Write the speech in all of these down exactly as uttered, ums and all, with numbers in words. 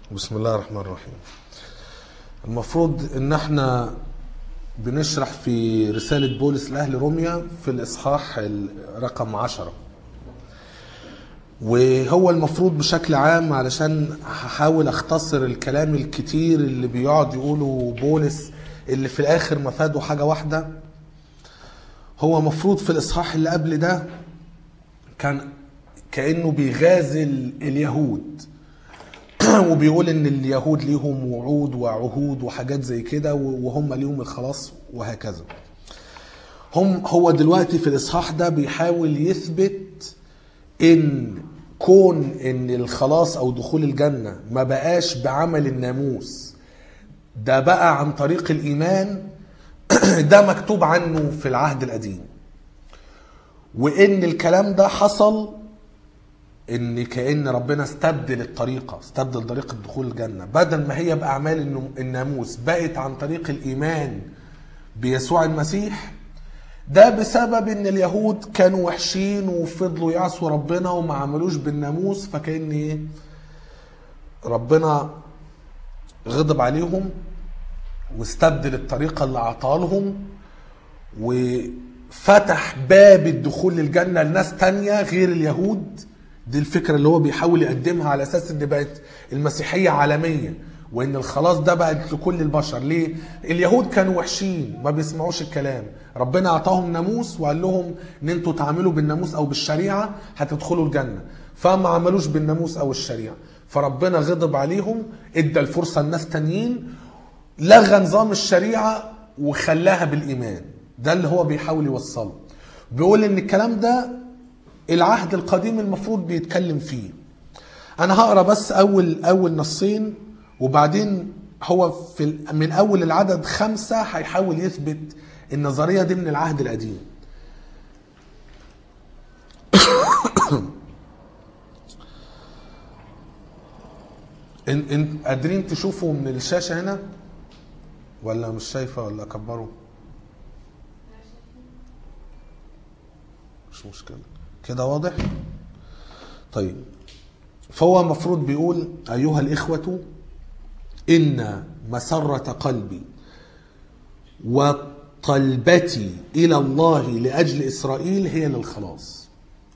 بسم الله الرحمن الرحيم. المفروض ان احنا بنشرح في رسالة بولس لأهل روميا في الإصحاح رقم عشرة، وهو المفروض بشكل عام علشان هحاول اختصر الكلام الكتير اللي بيقعد يقوله بولس اللي في الآخر مفاده حاجة واحدة. هو مفروض في الإصحاح اللي قبل ده كان كأنه بيغازل اليهود وبيقول ان اليهود ليهم وعود وعهود وحاجات زي كده وهم ليهم الخلاص وهكذا. هم هو دلوقتي في الاصحاح ده بيحاول يثبت ان كون ان الخلاص او دخول الجنة ما بقاش بعمل الناموس، ده بقى عن طريق الايمان. ده مكتوب عنه في العهد القديم، وان الكلام ده حصل ان كأن ربنا استبدل الطريقة، استبدل طريقة دخول الجنة، بدل ما هي بأعمال الناموس بقت عن طريق الإيمان بيسوع المسيح. ده بسبب ان اليهود كانوا وحشين وفضلوا يعصوا ربنا وما عملوش بالناموس، فكأن ايه ربنا غضب عليهم واستبدل الطريقة اللي عطاها لهم وفتح باب الدخول للجنة لناس تانية غير اليهود. دي الفكرة اللي هو بيحاول يقدمها على أساس إن بقت المسيحية عالمية وإن الخلاص ده بقت لكل البشر. ليه؟ اليهود كانوا وحشين ما بيسمعوش الكلام، ربنا أعطاهم ناموس وقال لهم إن أنتوا تعملوا بالناموس أو بالشريعة هتدخلوا الجنة، فما عملوش بالناموس أو الشريعة، فربنا غضب عليهم، إدى الفرصة لناس تانيين، لغى نظام الشريعة وخلاها بالإيمان. ده اللي هو بيحاول يوصله. بيقول إن الكلام ده العهد القديم المفروض بيتكلم فيه. انا هقرا بس اول اول نصين، وبعدين هو في من اول العدد خمسة هيحاول يثبت النظريه دي من العهد القديم. ان ان قادرين تشوفوا من الشاشه هنا ولا مش شايفه ولا اكبره؟ مش مشكله كده، واضح؟ طيب، فهو المفروض بيقول: أيها الإخوة، إن مسرة قلبي وطلبتي إلى الله لأجل إسرائيل هي للخلاص.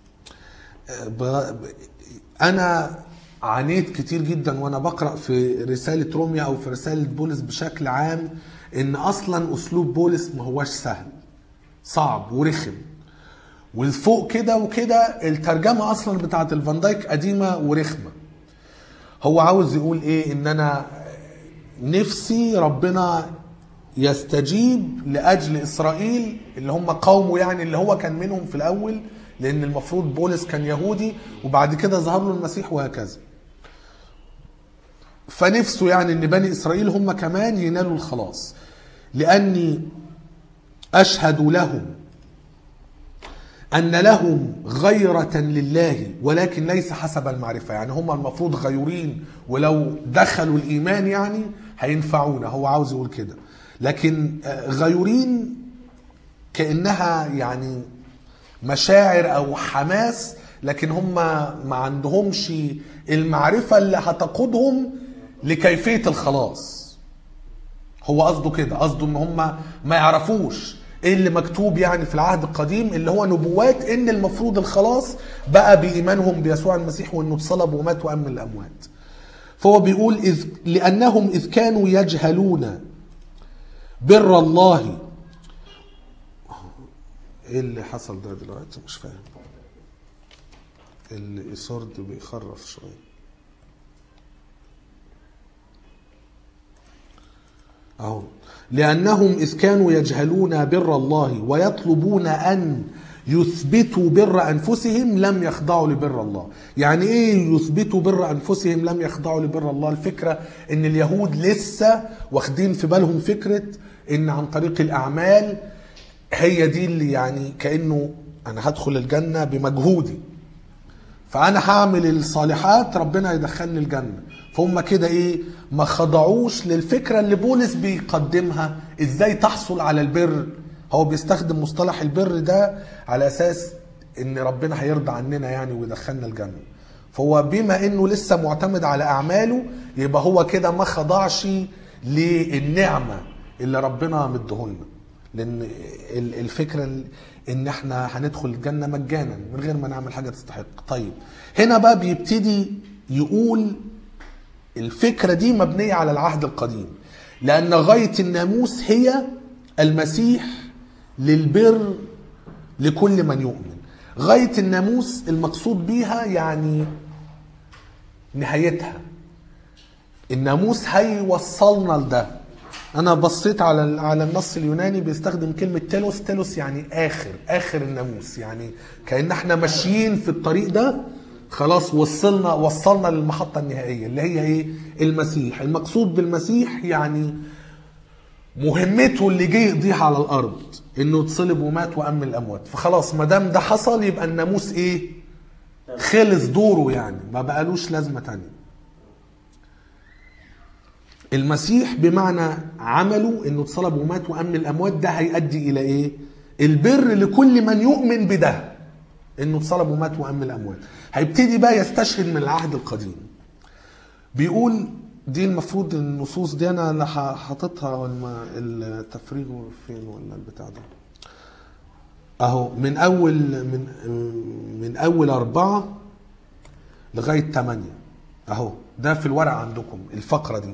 أنا عانيت كتير جدا وأنا بقرأ في رسالة روميا أو في رسالة بولس بشكل عام إن أصلا أسلوب بولس ما هوش سهل، صعب ورخم، والفوق كده وكده الترجمة أصلا بتاعت الفان دايك قديمة ورخمة. هو عاوز يقول إيه؟ إن أنا نفسي ربنا يستجيب لأجل إسرائيل اللي هم قومه، يعني اللي هو كان منهم في الأول، لأن المفروض بولس كان يهودي وبعد كده ظهر له المسيح وهكذا. فنفسه يعني إن بني إسرائيل هم كمان ينالوا الخلاص، لأني أشهد لهم أن لهم غيرة لله ولكن ليس حسب المعرفة. يعني هم المفروض غيورين ولو دخلوا الإيمان يعني هينفعونا، هو عاوز يقول كده، لكن غيورين كأنها يعني مشاعر أو حماس، لكن هم ما عندهمش المعرفة اللي هتقودهم لكيفية الخلاص. هو قصده كده، قصده ان هم ما يعرفوش ايه اللي مكتوب يعني في العهد القديم اللي هو نبوات ان المفروض الخلاص بقى بإيمانهم بيسوع المسيح وانه اتصلب ومات وقام من الاموات. فهو بيقول إذ لأنهم إذ كانوا يجهلون بر الله. ايه اللي حصل ده دلوقتي؟ مش فاهم. الإيسورد بيخرف شوية أهو. لأنهم إذ كانوا يجهلون بر الله ويطلبون أن يثبتوا بر أنفسهم لم يخضعوا لبر الله. يعني إيه يثبتوا بر أنفسهم لم يخضعوا لبر الله؟ الفكرة إن اليهود لسه واخدين في بالهم فكرة إن عن طريق الأعمال هي دي اللي يعني كأنه أنا هدخل الجنة بمجهودي، فأنا هعمل الصالحات ربنا يدخلني الجنة. فهم كده ايه، ما خضعوش للفكرة اللي بولس بيقدمها ازاي تحصل على البر. هو بيستخدم مصطلح البر ده على اساس ان ربنا هيرضى عننا يعني ويدخلنا الجنة. فهو بما انه لسه معتمد على اعماله يبقى هو كده ما خضعش للنعمة اللي ربنا مديهولنا. لان الفكرة ان احنا هندخل الجنة مجانا من غير ما نعمل حاجة تستحق. طيب هنا بقى بيبتدي يقول الفكرة دي مبنية على العهد القديم، لأن غاية الناموس هي المسيح للبر لكل من يؤمن. غاية الناموس المقصود بيها يعني نهايتها. الناموس هيوصلنا لده. أنا بصيت على على النص اليوناني بيستخدم كلمة تيلوس. تيلوس يعني آخر آخر الناموس، يعني كأن احنا ماشيين في الطريق ده خلاص وصلنا وصلنا للمحطة النهائية اللي هي ايه؟ المسيح. المقصود بالمسيح يعني مهمته اللي جه يقضيها على الارض، انه اتصلب ومات وقام من الاموات. فخلاص ما دام ده حصل يبقى الناموس ايه؟ خلص دوره، يعني ما بقالوش لازمة تانية. المسيح بمعنى عمله انه اتصلب ومات وقام من الاموات، ده هيؤدي الى ايه؟ البر لكل من يؤمن بده، انه اتصلب ومات وقام من الاموات. هيبتدي بقى يستشهد من العهد القديم. بيقول دي المفروض النصوص دي انا اللي حاططها، ولا التفريغ فين ولا البتاع ده اهو، من اول من من اول اربعة لغاية تمانية اهو، ده في الورق عندكم الفقرة دي.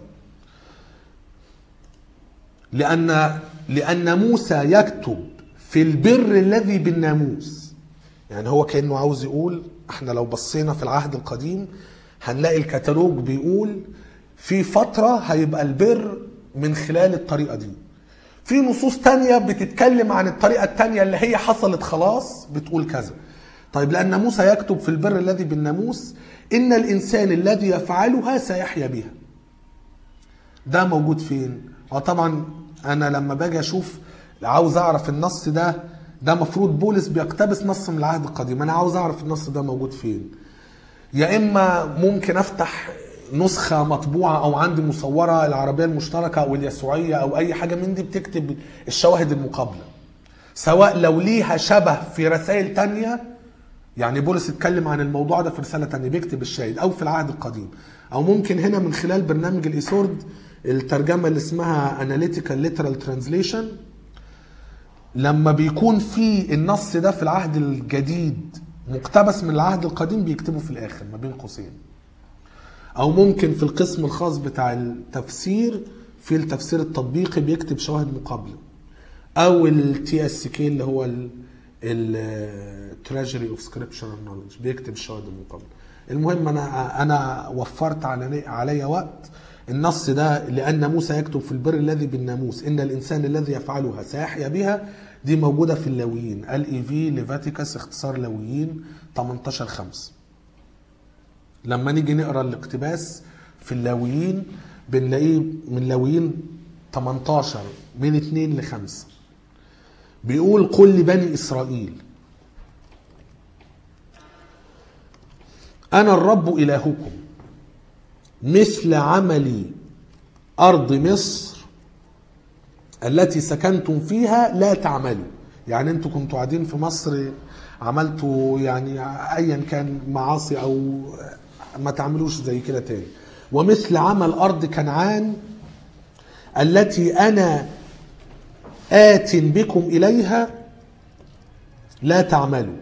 لان لان موسى يكتب في البر الذي بالناموس، يعني هو كأنه عاوز يقول احنا لو بصينا في العهد القديم هنلاقي الكتالوج بيقول في فترة هيبقى البر من خلال الطريقة دي. في نصوص تانية بتتكلم عن الطريقة التانية اللي هي حصلت خلاص بتقول كذا. طيب لأن موسى يكتب في البر الذي بالناموس إن الإنسان الذي يفعلها سيحيا بها. ده موجود فين؟ وطبعا أنا لما باجي أشوف عاوز أعرف النص ده ده مفروض بولس بيقتبس نص من العهد القديم، أنا عاوز أعرف النص ده موجود فين. يا إما ممكن أفتح نسخة مطبوعة أو عندي مصورة العربية المشتركة أو اليسوعية أو أي حاجة من دي بتكتب الشواهد المقابلة، سواء لو ليها شبه في رسائل تانية، يعني بولس اتكلم عن الموضوع ده في رسالة تانية بيكتب الشاهد، أو في العهد القديم، أو ممكن هنا من خلال برنامج الإيسورد الترجمة اللي اسمها Analytical Literal Translation، لما بيكون في النص ده في العهد الجديد مقتبس من العهد القديم بيكتبه في الآخر ما بين قوسين. او ممكن في القسم الخاص بتاع التفسير في التفسير التطبيقي بيكتب شواهد مقابله، او التي اس كي اللي هو التراجري اوف سكريبشرال نوليدج بيكتب الشواهد المقابله. المهم انا انا وفرت علي عليا وقت. النص ده لان موسى يكتب في البر الذي بالناموس ان الانسان الذي يفعلها سيحيا بها، دي موجوده في اللاويين الاي في ليفاتيكاس اختصار لاويين تمنتاشر خمسة. لما نيجي نقرا الاقتباس في اللاويين بنلاقيه من لاويين تمنتاشر من اتنين لخمسة، بيقول قل لبني اسرائيل انا الرب الهكم مثل عملي ارض مصر التي سكنتم فيها لا تعملوا. يعني انتوا كنتوا قاعدين في مصر عملتوا يعني ايا كان معاصي او ما تعملوش زي كده تاني. ومثل عمل أرض كنعان التي أنا آت بكم إليها لا تعملوا،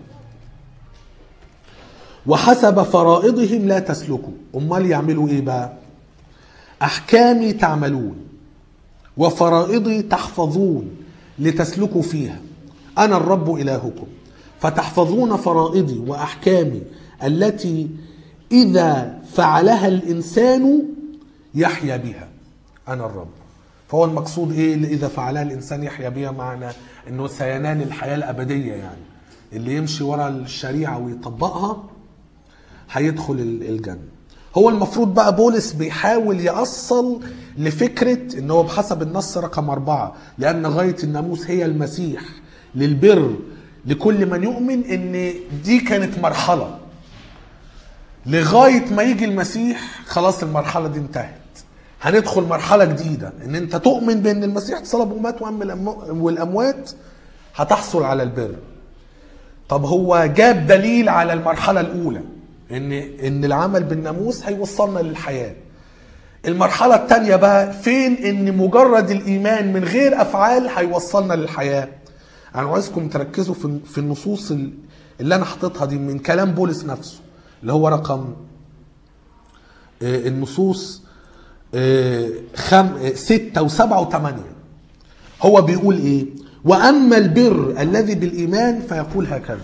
وحسب فرائضهم لا تسلكوا. أمال يعملوا إيه بقى؟ أحكامي تعملون وفرائضي تحفظون لتسلكوا فيها، أنا الرب إلهكم، فتحفظون فرائضي وأحكامي التي إذا فعلها الإنسان يحيا بها، أنا الرب. فهو المقصود إيه اللي إذا فعلها الإنسان يحيا بها؟ معنى أنه سينال الحياة الأبدية، يعني اللي يمشي وراء الشريعة ويطبقها هيدخل الجنة. هو المفروض بقى بولس بيحاول يأصل لفكرة أنه بحسب النص رقم أربعة لأن غاية الناموس هي المسيح للبر لكل من يؤمن، أن دي كانت مرحلة لغاية ما يجي المسيح. خلاص المرحلة دي انتهت، هندخل مرحلة جديدة ان انت تؤمن بان المسيح اتصلب ومات وقام والاموات هتحصل على البر. طب هو جاب دليل على المرحلة الاولى ان ان العمل بالناموس هيوصلنا للحياة. المرحلة التانية بقى فين ان مجرد الايمان من غير افعال هيوصلنا للحياة. انا عايزكم تركزوا في في النصوص اللي انا حاططها دي من كلام بولس نفسه اللي هو رقم النصوص خم ستة وسبعة وثمانية. هو بيقول ايه؟ واما البر الذي بالايمان فيقول هكذا.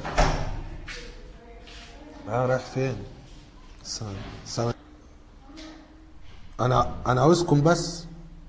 اه رايح فين؟ سنة. سنة. انا انا عاوزكم بس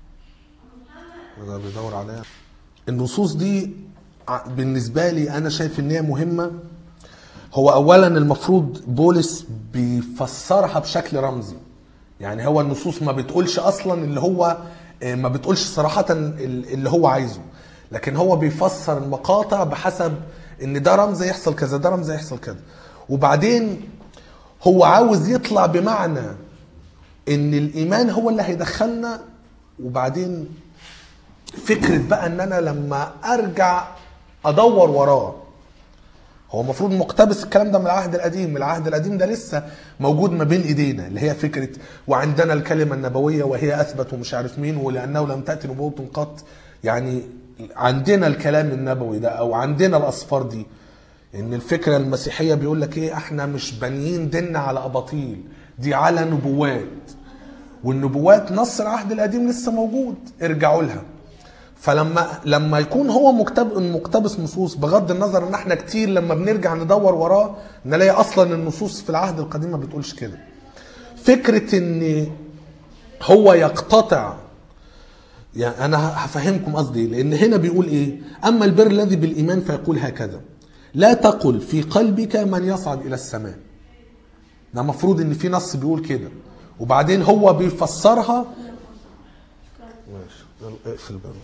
ده بيدور عليا. النصوص دي بالنسبه لي انا شايف ان هي مهمه. هو اولا المفروض بولس بيفسرها بشكل رمزي، يعني هو النصوص ما بتقولش اصلا اللي هو ما بتقولش صراحه اللي هو عايزه، لكن هو بيفسر المقاطع بحسب ان ده رمز يحصل كذا، ده رمز يحصل كذا. وبعدين هو عاوز يطلع بمعنى ان الايمان هو اللي هيدخلنا، وبعدين فكرة بقى ان انا لما ارجع ادور وراه. هو المفروض مقتبس الكلام ده من العهد القديم، العهد القديم ده لسه موجود ما بين ايدينا، اللي هي فكرة وعندنا الكلمة النبوية وهي اثبت ومش عارف مين، ولانه لم تأتي نبوة قط. يعني عندنا الكلام النبوي ده او عندنا الاسفار دي. ان الفكرة المسيحية بيقول لك ايه، احنا مش بانيين ديننا على اباطيل، دي على نبوات، والنبوات نص العهد القديم لسه موجود، ارجعوا لها. فلما لما يكون هو مكتب مقتبس نصوص، بغض النظر ان احنا كتير لما بنرجع ندور وراه نلاقي اصلا النصوص في العهد القديم ما بتقولش كده. فكرة ان هو يقتطع، يعني انا هفهمكم قصدي، لان هنا بيقول ايه؟ اما البر الذي بالايمان فيقول هكذا لا تقل في قلبك من يصعد الى السماء. ده مفروض ان في نص بيقول كده، وبعدين هو بيفسرها. ماشي اقفل بقى.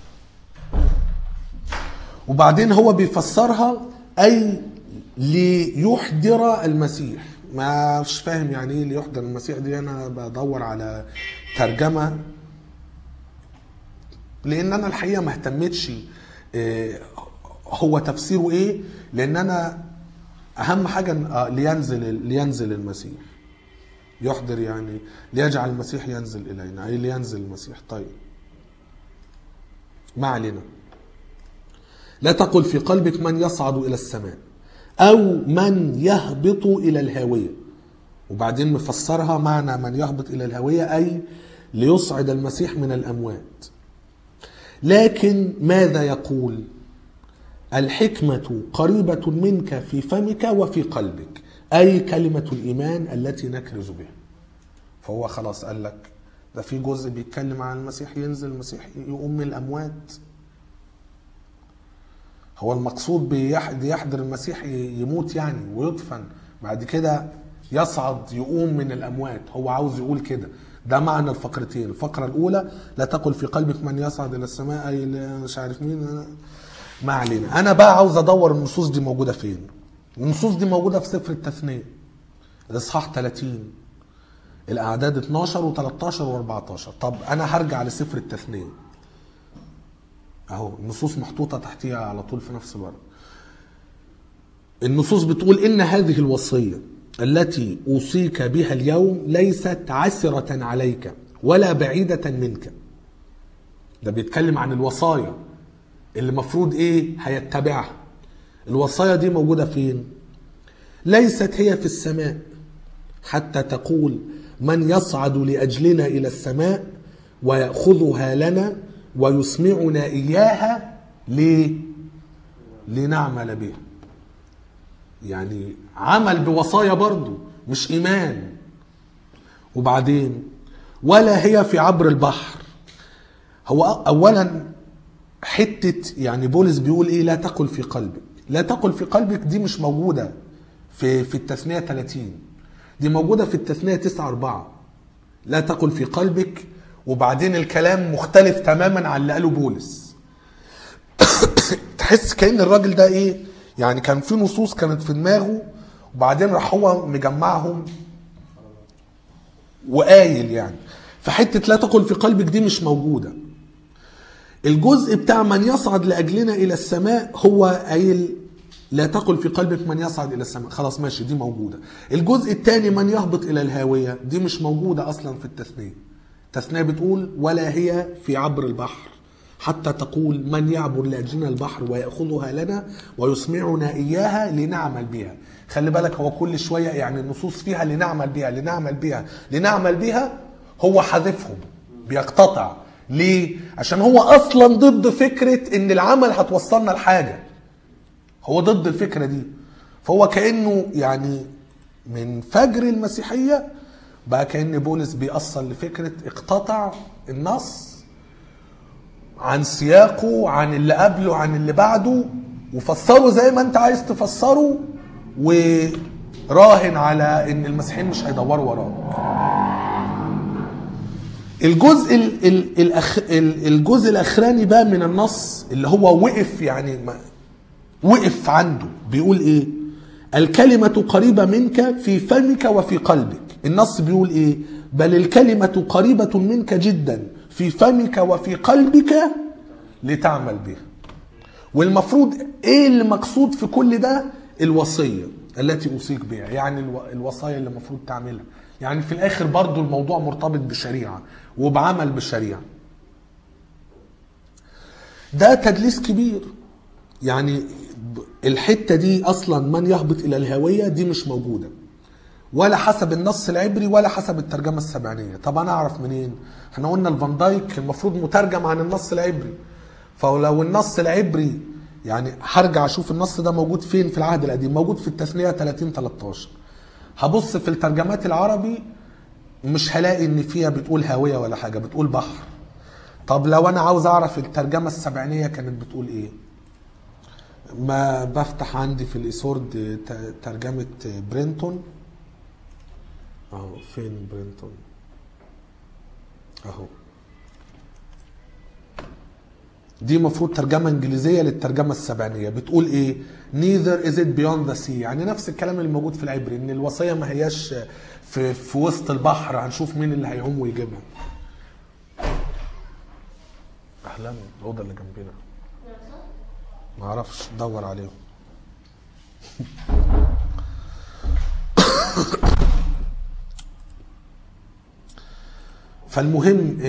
وبعدين هو بيفسرها اي ليحضر المسيح. ما مش فاهم يعني ايه ليحضر المسيح دي، انا بدور على ترجمه لان انا الحقيقه ما اهتمتش هو تفسيره ايه، لان انا اهم حاجه لينزل لينزل المسيح. يحضر يعني ليجعل المسيح ينزل الينا، اي لينزل المسيح. طيب ما علينا. لا تقل في قلبك من يصعد الى السماء او من يهبط الى الهاويه. وبعدين مفسرها معنى من يهبط الى الهاويه اي ليصعد المسيح من الاموات. لكن ماذا يقول؟ الحكمة قريبة منك في فمك وفي قلبك، أي كلمة الإيمان التي نكرز بها. فهو خلاص قال لك ده في جزء بيتكلم عن المسيح ينزل، المسيح يقوم من الأموات. هو المقصود بيحضر المسيح يموت يعني ويدفن، بعد كده يصعد يقوم من الأموات. هو عاوز يقول كده، ده معنى الفقرتين. الفقرة الأولى لا تقل في قلبك من يصعد إلى السماء أي مش عارف مين، ما علينا. أنا بقى عاوز أدور النصوص دي موجودة فين. النصوص دي موجودة في سفر التثنية الإصحاح ثلاثين الأعداد اتناشر وتلتاشر واربعتاشر. طب أنا هرجع لسفر التثنية أهو، النصوص محطوطة تحتيها على طول في نفس الورق. النصوص بتقول إن هذه الوصية التي أوصيك بها اليوم ليست عسرة عليك ولا بعيدة منك. ده بيتكلم عن الوصايا اللي مفروض ايه هيتبعها. الوصايا دي موجودة فين؟ ليست هي في السماء حتى تقول من يصعد لأجلنا إلى السماء ويأخذها لنا ويسمعنا إياها ليه؟ لنعمل بها. يعني عمل بوصايا برضو مش إيمان. وبعدين ولا هي في عبر البحر. هو أولا حتة يعني بولس بيقول إيه لا تقل في قلبك. لا تقل في قلبك دي مش موجودة في في التثنية ثلاثين، دي موجودة في التثنية تسعة أربعة. لا تقل في قلبك، وبعدين الكلام مختلف تماما عن اللي قاله بولس. تحس كأن الراجل ده إيه يعني كان في نصوص كانت في دماغه وبعدين راح هو مجمعهم وقايل يعني. فحتة لا تقل في قلبك دي مش موجودة. الجزء بتاع من يصعد لأجلنا إلى السماء هو قايل لا تقل في قلبك من يصعد إلى السماء، خلاص ماشي دي موجودة. الجزء الثاني من يهبط إلى الهاوية دي مش موجودة أصلا في التثنية. التثنية بتقول ولا هي في عبر البحر حتى تقول من يعبر لأجلنا البحر ويأخذها لنا ويسمعنا إياها لنعمل بها. خلي بالك هو كل شوية يعني النصوص فيها لنعمل بها لنعمل بها لنعمل بها، هو حذفهم بيقتطع. ليه؟ عشان هو أصلا ضد فكرة إن العمل هتوصلنا لحاجة، هو ضد الفكرة دي. فهو كأنه يعني من فجر المسيحية بقى كأن بولس بيأصل لفكرة اقتطع النص عن سياقه، عن اللي قبله، عن اللي بعده، وفسره زي ما انت عايز تفسره، وراهن على ان المسيحيين مش هيدوروا وراه. الجزء ال ال الأخ الجزء الاخراني بقى من النص اللي هو وقف يعني وقف عنده بيقول ايه؟ الكلمة قريبة منك في فمك وفي قلبك. النص بيقول ايه؟ بل الكلمة قريبة منك جدا في فمك وفي قلبك لتعمل بها. والمفروض ايه اللي مقصود في كل ده؟ الوصية التي أوصيك بها، يعني الوصايا اللي المفروض تعملها. يعني في الاخر برضو الموضوع مرتبط بالشريعة وبعمل بالشريعة. ده تدليس كبير. يعني الحتة دي اصلا من يهبط الى الهاوية دي مش موجودة ولا حسب النص العبري ولا حسب الترجمة السبعينية. طب انا اعرف منين؟ احنا قلنا الفان دايك المفروض مترجم عن النص العبري، فلو النص العبري يعني هرجع اشوف النص ده موجود فين في العهد القديم. موجود في التثنية ثلاثين ثلاثة عشر. هبص في الترجمات العربي مش هلاقي ان فيها بتقول هاوية ولا حاجة، بتقول بحر. طب لو انا عاوز اعرف الترجمة السبعينية كانت بتقول ايه، ما بفتح عندي في الإيسورد ترجمة برينتون اهو. فين برينتون؟ اهو. دي مفروض ترجمة انجليزية للترجمة السبعينية. بتقول ايه؟ neither is it beyond the sea. يعني نفس الكلام اللي موجود في العبري، ان الوصية ما هياش في, في وسط البحر هنشوف مين اللي هيعوم ويجيبها. اهلا. الأوضة اللي جنبنا ما اعرفش، دور عليهم. فالمهم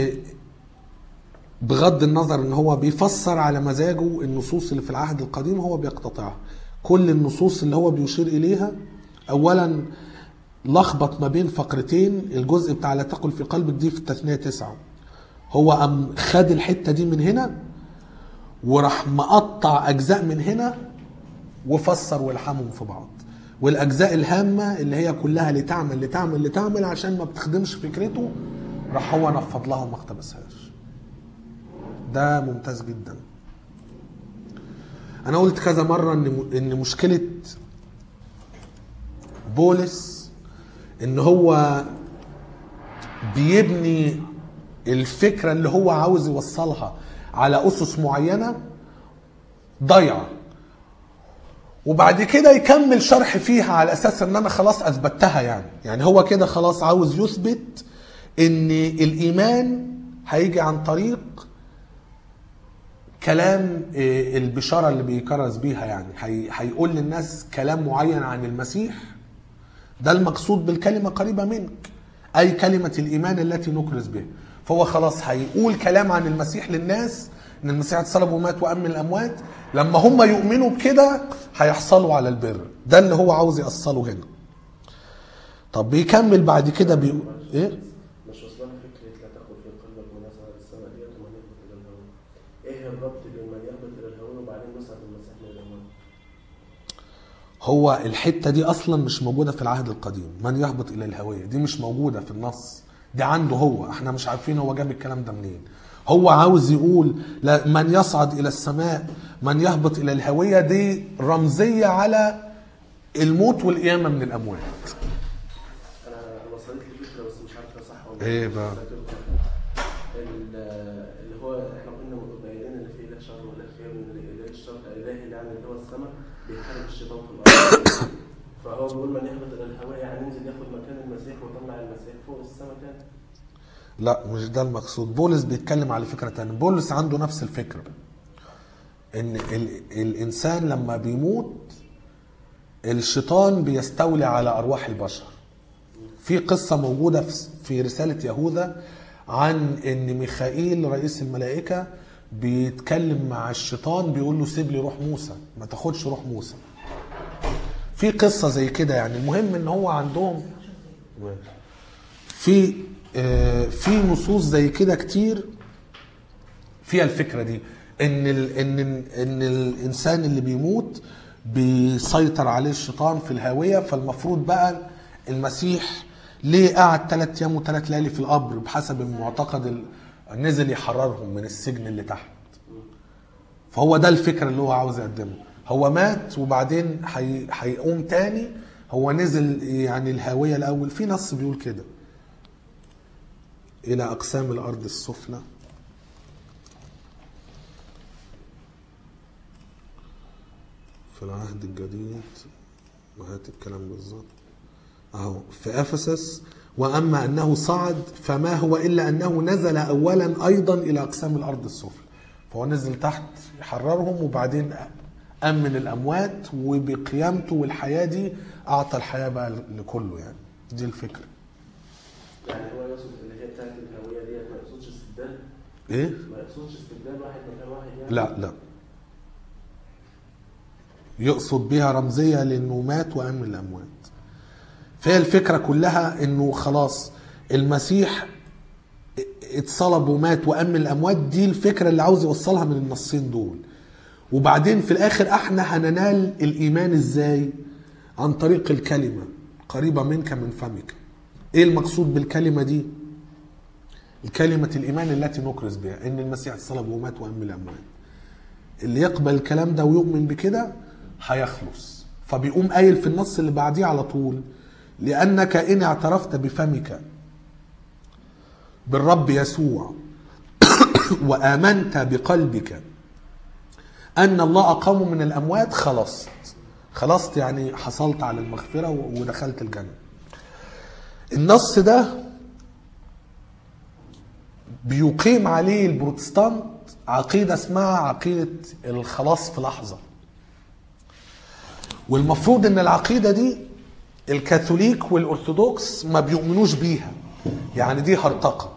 بغض النظر ان هو بيفسر على مزاجه النصوص اللي في العهد القديم هو بيقتطعها. كل النصوص اللي هو بيشير اليها اولا لخبط ما بين فقرتين. الجزء بتاع لا تقل في قلبك دي في التثنية تسعة، هو ام خد الحتة دي من هنا وراح مقطع اجزاء من هنا وفسر والحمهم في بعض. والاجزاء الهامة اللي هي كلها لتعمل لتعمل لتعمل عشان ما بتخدمش فكرته راح هو نفض لها وما اقتبسهاش. ده ممتاز جدا. انا قلت كذا مرة ان ان مشكلة بولس ان هو بيبني الفكرة اللي هو عاوز يوصلها على اسس معينة ضيعة، وبعد كده يكمل شرح فيها على اساس ان انا خلاص اثبتها. يعني يعني هو كده خلاص عاوز يثبت ان الايمان هيجي عن طريق كلام البشارة اللي بيكرز بيها. يعني هيقول للناس كلام معين عن المسيح. ده المقصود بالكلمة قريبة منك، اي كلمة الايمان التي نكرز بها. فهو خلاص هيقول كلام عن المسيح للناس، ان المسيح اتصلب ومات وقام من الاموات. لما هم يؤمنوا بكده هيحصلوا على البر. ده اللي هو عاوز يأصله هنا. طب بيكمل بعد كده بيقول ايه؟ مش وصلنا فكره لا تاخذ في قلبك من نزعه السماء ديت ومن يهبط الى الهواء. ايه الربط بين من يهبط الى الهواء وبعدين نصعد المسيح من الاموات؟ هو الحته دي اصلا مش موجوده في العهد القديم. من يهبط الى الهويه دي مش موجوده في النص، دي عنده هو. احنا مش عارفين هو جاب الكلام ده منين. هو عاوز يقول من يصعد الى السماء من يهبط الى الهويه، دي رمزيه على الموت والقيامه من الاموات. انا وصلت لي فكره بس مش عارفه صح ولا ايه بقى؟ اللي هو احنا كنا متبينين ان في اله شر واله خير، من الاله الشر اله يعني اللي هو السماء بيحارب الشيطان في الارض. فهو بيقول من يهبط الى الهواء يعني ينزل ياخد مكان المسيح ويطلع المسيح فوق السماء تاني. لا مش ده المقصود. بولس بيتكلم على فكره ثانيه. بولس عنده نفس الفكره ان ال الانسان لما بيموت الشيطان بيستولي على ارواح البشر. في قصه موجوده في رساله يهوذا عن ان ميخائيل رئيس الملائكة بيتكلم مع الشيطان بيقول له سيب لي روح موسى، ما تاخدش روح موسى. في قصة زي كده يعني. المهم ان هو عندهم في في نصوص زي كده كتير فيها الفكرة دي، ان ال ان ان الانسان اللي بيموت بيسيطر عليه الشيطان في الهاوية. فالمفروض بقى المسيح ليه قعد ثلاث ايام وثلاث ليالي في القبر بحسب المعتقد، نزل يحررهم من السجن اللي تحت. فهو ده الفكرة اللي هو عاوز يقدمه. هو مات وبعدين هيقوم تاني، هو نزل يعني الهاوية الاول. في نص بيقول كده الى اقسام الارض السفلى. في العهد الجديد وهات الكلام بالظبط اهو في افسس: واما انه صعد فما هو الا انه نزل اولا ايضا الى اقسام الارض السفلى. فهو نزل تحت يحررهم وبعدين امن الاموات، وبقيامته والحياه دي اعطى الحياه بقى لكله. يعني دي الفكره. يعني هو يقصد اللي هي بتاعت الهويه ديت ما يقصدش استبدال؟ ايه؟ ما يقصدش استبدال واحد مكان واحد يعني؟ لا لا، يقصد بها رمزيه لانه مات وامن الاموات. فهي الفكره كلها انه خلاص المسيح اتصلب ومات وامن الاموات. دي الفكره اللي عاوز يوصلها من النصين دول. وبعدين في الاخر احنا هننال الايمان ازاي؟ عن طريق الكلمه قريبه منك من فمك. ايه المقصود بالكلمه دي؟ الكلمه الايمان التي نكرز بها ان المسيح اتصلب ومات وامن الاموات. اللي يقبل الكلام ده ويؤمن بكده هيخلص. فبيقوم قايل في النص اللي بعديه على طول: لانك ان اعترفت بفمك بالرب يسوع وآمنت بقلبك أن الله أقامه من الأموات خلصت. خلصت يعني حصلت على المغفرة ودخلت الجنة. النص ده بيقيم عليه البروتستانت عقيدة اسمها عقيدة الخلاص في لحظة. والمفروض ان العقيدة دي الكاثوليك والأرثوذكس ما بيؤمنوش بيها، يعني دي هرطقة.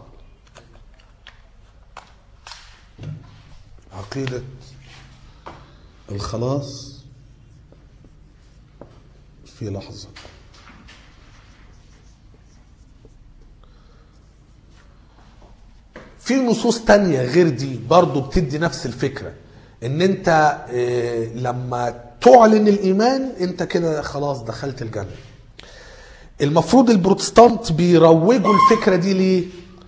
عقيدة الخلاص في لحظة. في نصوص تانية غير دي برضو بتدي نفس الفكرة، ان انت لما تعلن الايمان انت كده خلاص دخلت الجنة. المفروض البروتستانت بيروجوا الفكرة دي ليه؟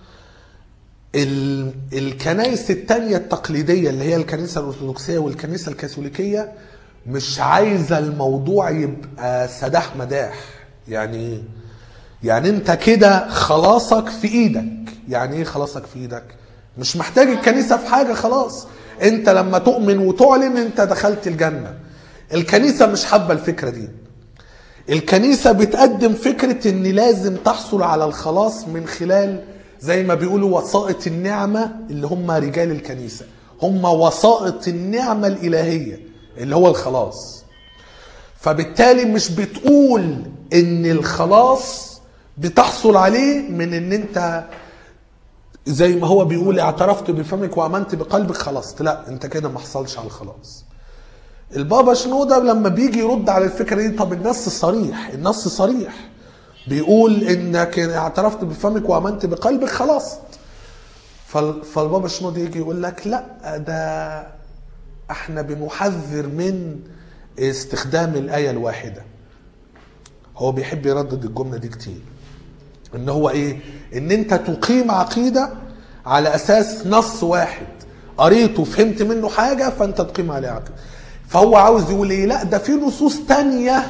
الكنائس التانية التقليدية اللي هي الكنيسة الأرثوذكسية والكنيسة الكاثوليكية مش عايزة الموضوع يبقى سداح مداح. يعني يعني انت كده خلاصك في ايدك. يعني ايه خلاصك في ايدك؟ مش محتاج الكنيسة في حاجة، خلاص انت لما تؤمن وتعلن انت دخلت الجنة. الكنيسة مش حابة الفكرة دي. الكنيسة بتقدم فكرة ان لازم تحصل على الخلاص من خلال زي ما بيقولوا وسائط النعمة، اللي هم رجال الكنيسة، هم وسائط النعمة الإلهية اللي هو الخلاص. فبالتالي مش بتقول ان الخلاص بتحصل عليه من ان انت زي ما هو بيقول اعترفت بفمك وامنت بقلبك خلصت. لا، انت كده ما حصلش على الخلاص. البابا شنودة لما بيجي يرد على الفكرة دي، طب النص صريح، النص صريح بيقول انك اعترفت بفمك وامنت بقلبك خلاص. فالبابا شنودة يجي يقول لك لا، ده احنا بنحذر من استخدام الآية الواحدة. هو بيحب يردد الجملة دي كتير، ان هو ايه؟ ان انت تقيم عقيدة على اساس نص واحد قريته فهمت منه حاجة فانت تقيم عليه عقيدة. فهو عاوز يقول ايه؟ لا، ده في نصوص تانية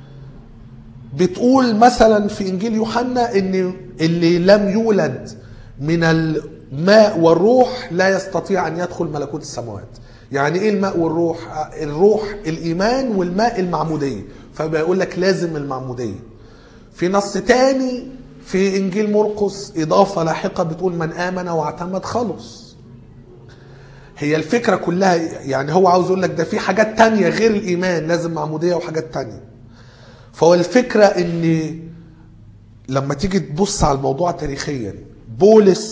بتقول مثلا في انجيل يوحنا ان اللي لم يولد من الماء والروح لا يستطيع ان يدخل ملكوت السماوات. يعني ايه الماء والروح؟ الروح الايمان والماء المعمودية. فبيقول لك لازم المعمودية. في نص تاني في انجيل مرقس اضافة لاحقة بتقول من امن واعتمد خلص. هي الفكرة كلها يعني هو عاوز يقول لك ده في حاجات تانية غير الايمان، لازم معمودية وحاجات تانية. فهو الفكرة ان لما تيجي تبص على الموضوع تاريخيا، بولس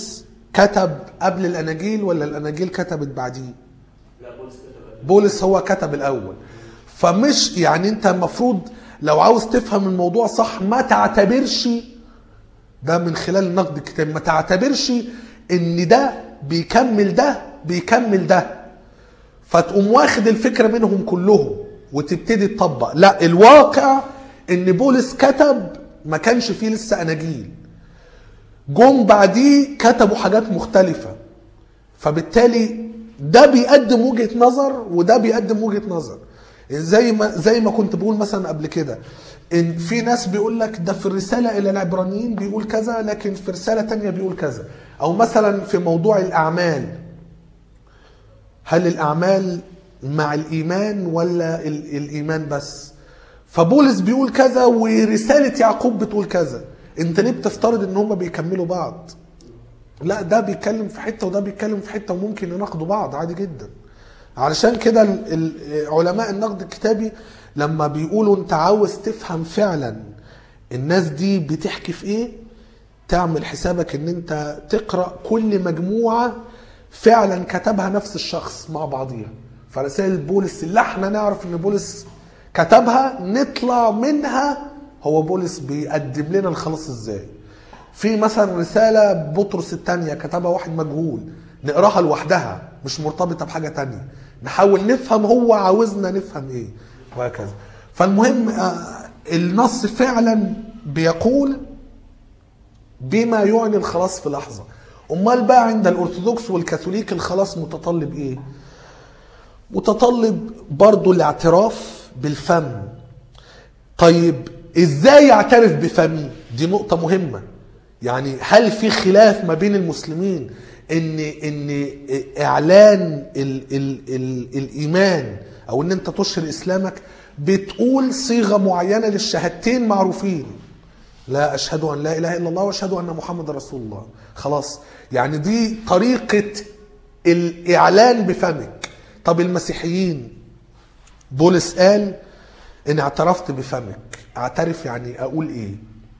كتب قبل الاناجيل ولا الاناجيل كتبت بعديه؟ لا بولس كتب. بولس هو كتب الاول. فمش يعني انت المفروض لو عاوز تفهم الموضوع صح ما تعتبرش ده من خلال النقد الكتابي، ما تعتبرش ان ده بيكمل ده بيكمل ده فتقوم واخد الفكرة منهم كلهم وتبتدي تطبق. لا، الواقع ان بولس كتب ما كانش فيه لسه اناجيل، جم بعديه كتبوا حاجات مختلفة، فبالتالي ده بيقدم وجهة نظر وده بيقدم وجهة نظر. زي ما زي ما كنت بقول مثلا قبل كده ان في ناس بيقول لك ده في الرسالة الى العبرانيين بيقول كذا لكن في رسالة تانية بيقول كذا، او مثلا في موضوع الاعمال، هل الاعمال مع الايمان ولا الايمان بس؟ فبولس بيقول كذا ورسالة يعقوب بتقول كذا، انت ليه بتفترض ان هما بيكملوا بعض؟ لا، ده بيتكلم في حتة وده بيتكلم في حتة وممكن يناقضوا بعض عادي جدا. علشان كده علماء النقد الكتابي لما بيقولوا انت عاوز تفهم فعلا الناس دي بتحكي في ايه، تعمل حسابك ان انت تقرأ كل مجموعة فعلا كتبها نفس الشخص مع بعضيها. فرسائل بولس اللي احنا نعرف ان بولس كتبها نطلع منها هو بولس بيقدم لنا الخلاص ازاي. في مثلا رسالة بطرس الثانية كتبها واحد مجهول، نقراها لوحدها مش مرتبطة بحاجة تانية، نحاول نفهم هو عاوزنا نفهم ايه وهكذا. فالمهم النص فعلا بيقول بما يعني الخلاص في لحظة. امال بقى عند الارثوذكس والكاثوليك الخلاص متطلب ايه؟ متطلب برضو الاعتراف بالفم. طيب ازاي يعترف بفمي؟ دي نقطة مهمة. يعني هل في خلاف ما بين المسلمين ان ان اعلان ال ال ال الايمان او ان انت تشهر اسلامك بتقول صيغة معينة للشهادتين معروفين، لا اشهد ان لا اله الا الله واشهد ان محمد رسول الله، خلاص يعني دي طريقة الاعلان بفمك. طب المسيحيين بولس قال ان اعترفت بفمك، اعترف يعني اقول ايه؟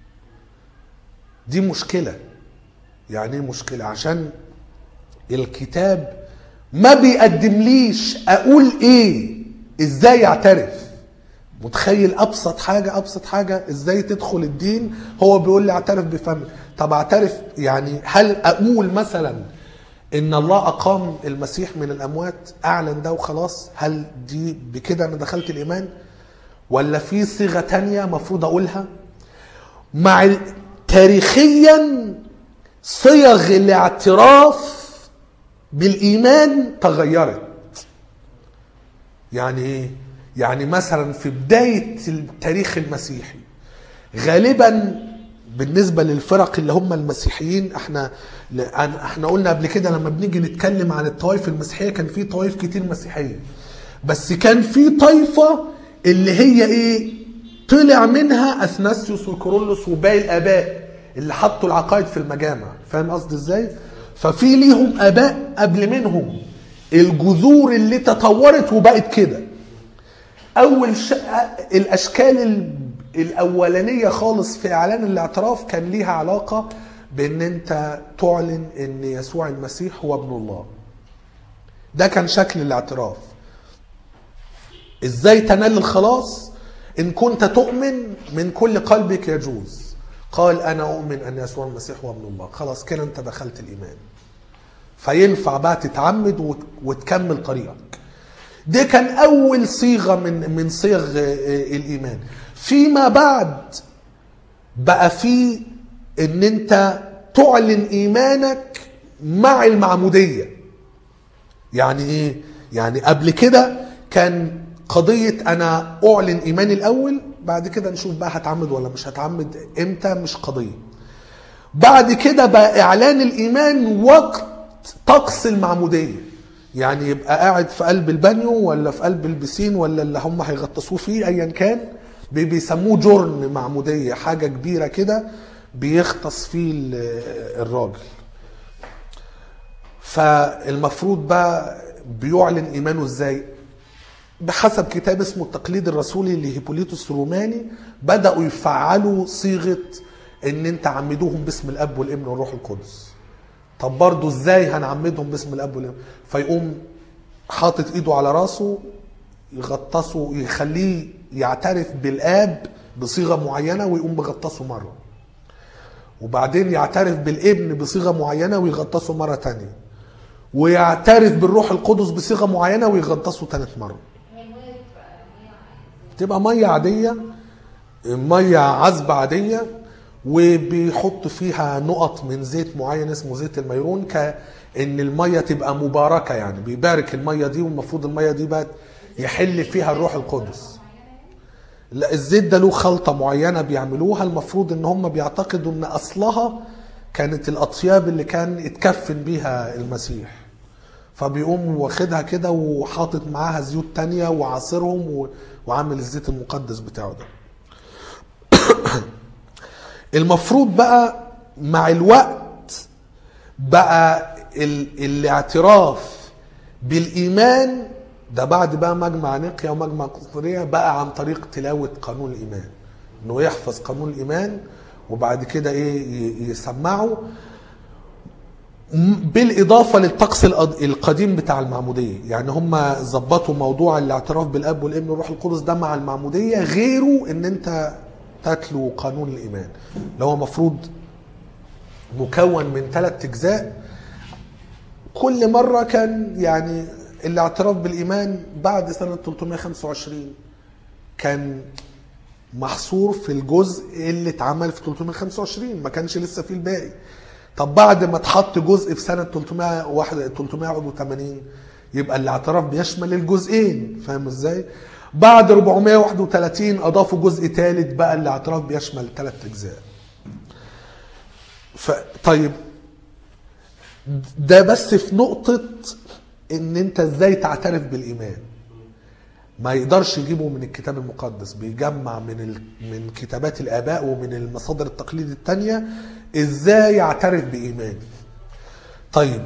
دي مشكلة. يعني ايه مشكلة؟ عشان الكتاب ما بيقدمليش اقول ايه، ازاي اعترف. متخيل ابسط حاجة ابسط حاجة ازاي تدخل الدين؟ هو بيقول لي اعترف بفمك. طب اعترف يعني هل اقول مثلا ان الله اقام المسيح من الاموات، اعلن ده وخلاص؟ هل دي بكده انا دخلت الايمان؟ ولا في صيغة تانية مفروض اقولها؟ مع تاريخيا صيغ الاعتراف بالايمان تغيرت. يعني ايه؟ يعني مثلا في بداية التاريخ المسيحي غالبا بالنسبة للفرق اللي هم المسيحيين، احنا احنا قلنا قبل كده لما بنيجي نتكلم عن الطوائف المسيحية كان في طوائف كتير مسيحية، بس كان في طائفة اللي هي ايه؟ طلع منها اثناسيوس وكورولوس وباقي الاباء اللي حطوا العقائد في المجامع. فاهم قصدي ازاي؟ ففي ليهم اباء قبل منهم، الجذور اللي تطورت وبقت كده. اول ش... الاشكال الاولانيه خالص في اعلان الاعتراف كان ليها علاقه بان انت تعلن ان يسوع المسيح هو ابن الله. ده كان شكل الاعتراف. ازاي تنال الخلاص؟ ان كنت تؤمن من كل قلبك يجوز. قال انا اؤمن ان يسوع المسيح هو ابن الله، خلاص كده انت دخلت الايمان. فينفع بقى تتعمد وتكمل طريقك. ده كان اول صيغه من من صيغ الايمان. فيما بعد بقى في ان انت تعلن ايمانك مع المعموديه. يعني ايه؟ يعني قبل كده كان قضيه انا اعلن ايماني الاول، بعد كده نشوف بقى هتعمد ولا مش هتعمد امتى، مش قضيه. بعد كده بقى اعلان الايمان وقت طقس المعموديه، يعني يبقى قاعد في قلب البانيو ولا في قلب البسين ولا اللي هم هيغطسوه فيه ايا كان، بيسموه جرن معموديه، حاجه كبيره كده بيغطس فيه الراجل. فالمفروض بقى بيعلن ايمانه ازاي؟ بحسب كتاب اسمه التقليد الرسولي لهيبوليتوس الروماني، بدأوا يفعلوا صيغة ان انت عمدوهم باسم الاب والابن والروح القدس. طب برضه ازاي هنعمدهم باسم الاب والابن؟ فيقوم حاطط ايده على راسه يغطسه، يخليه يعترف بالاب بصيغه معينه ويقوم مغطسه مره، وبعدين يعترف بالابن بصيغه معينه ويغطسه مره تانية، ويعترف بالروح القدس بصيغه معينه ويغطسه ثالث مره. تبقى ميه عاديه، ميه عذبه عاديه، وبيحط فيها نقط من زيت معين اسمه زيت الميرون، كأن الميه تبقى مباركه، يعني بيبارك الميه دي، والمفروض الميه دي بقى يحل فيها الروح القدس. لا، الزيت ده له خلطه معينه بيعملوها، المفروض ان هم بيعتقدوا ان اصلها كانت الاطياب اللي كان اتكفن بيها المسيح، فبيقوم واخدها كده وحاطط معاها زيوت تانية وعاصرهم وعامل الزيت المقدس بتاعه ده. المفروض بقى مع الوقت بقى ال... الاعتراف بالإيمان ده بعد بقى مجمع نقيا ومجمع قسطنطينية بقى عن طريق تلاوة قانون الإيمان، انه يحفظ قانون الإيمان وبعد كده ايه يسمعه، بالإضافة للطقس القديم بتاع المعمودية. يعني هم ظبطوا موضوع الاعتراف بالأب والابن والروح القدس ده مع المعمودية، غيره ان انت تتلو قانون الإيمان اللي هو مفروض مكون من ثلاث أجزاء. كل مرة كان يعني الاعتراف بالإيمان بعد سنة ثلاثمائة وخمسة وعشرين كان محصور في الجزء اللي اتعمل في ثلاثمائة وخمسة وعشرين، ما كانش لسه فيه الباقي. طب بعد ما اتحط جزء في سنة ثلاثمائة وواحد وثمانين يبقى الاعتراف بيشمل الجزئين، فاهم ازاي؟ بعد أربعمائة وواحد وثلاثين اضافوا جزء ثالث بقى الاعتراف بيشمل ثلاث اجزاء. ف... طيب ده بس في نقطة ان انت ازاي تعترف بالايمان. ما يقدرش يجيبه من الكتاب المقدس، بيجمع من ال... من كتابات الاباء ومن المصادر التقليد التانية ازاي يعترف بايمان. طيب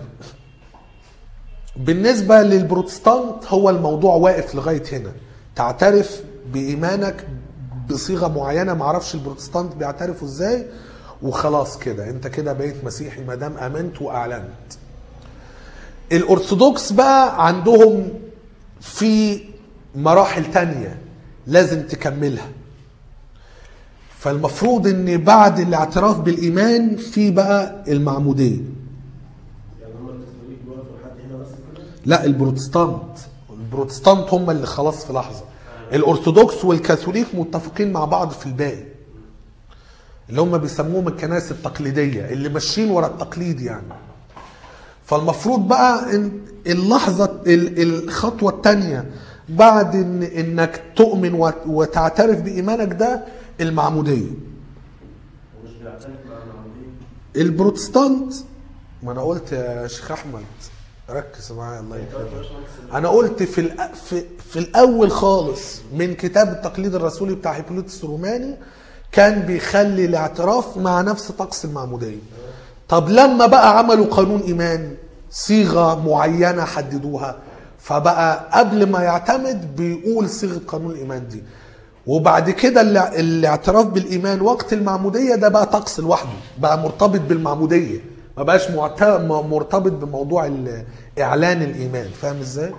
بالنسبة للبروتستانت هو الموضوع واقف لغاية هنا، تعترف بإيمانك بصيغة معينة، معرفش البروتستانت بيعترفوا ازاي، وخلاص كده انت كده بقيت مسيحي ما دام امنت واعلنت. الارثوذكس بقى عندهم في مراحل تانية لازم تكملها. فالمفروض ان بعد الاعتراف بالايمان في بقى المعمودية. يعني هم الكاثوليك بيوقفوا لحد هنا بس كده؟ لا، البروتستانت البروتستانت هم اللي خلاص في لحظة. الارثوذكس والكاثوليك متفقين مع بعض في الباقي، اللي هم بيسموهم الكنائس التقليدية اللي ماشيين ورا التقليد يعني. فالمفروض بقى إن اللحظة الخطوة الثانية بعد إن انك تؤمن وتعترف بإيمانك ده المعمودية. ومش بيعترف مع المعمودية؟ البروتستانت، ما انا قلت يا شيخ احمد ركز معايا الله يكرمك، انا قلت في في في الاول خالص من كتاب التقليد الرسولي بتاع هيبوليتس الروماني كان بيخلي الاعتراف مع نفس طقس المعمودية. طب لما بقى عملوا قانون ايمان صيغة معينة حددوها، فبقى قبل ما يعتمد بيقول صيغة قانون الايمان دي، وبعد كده الاعتراف بالايمان وقت المعمودية ده بقى طقس لوحده، بقى مرتبط بالمعمودية، ما بقاش مرتبط بموضوع اعلان الايمان. فاهم ازاي؟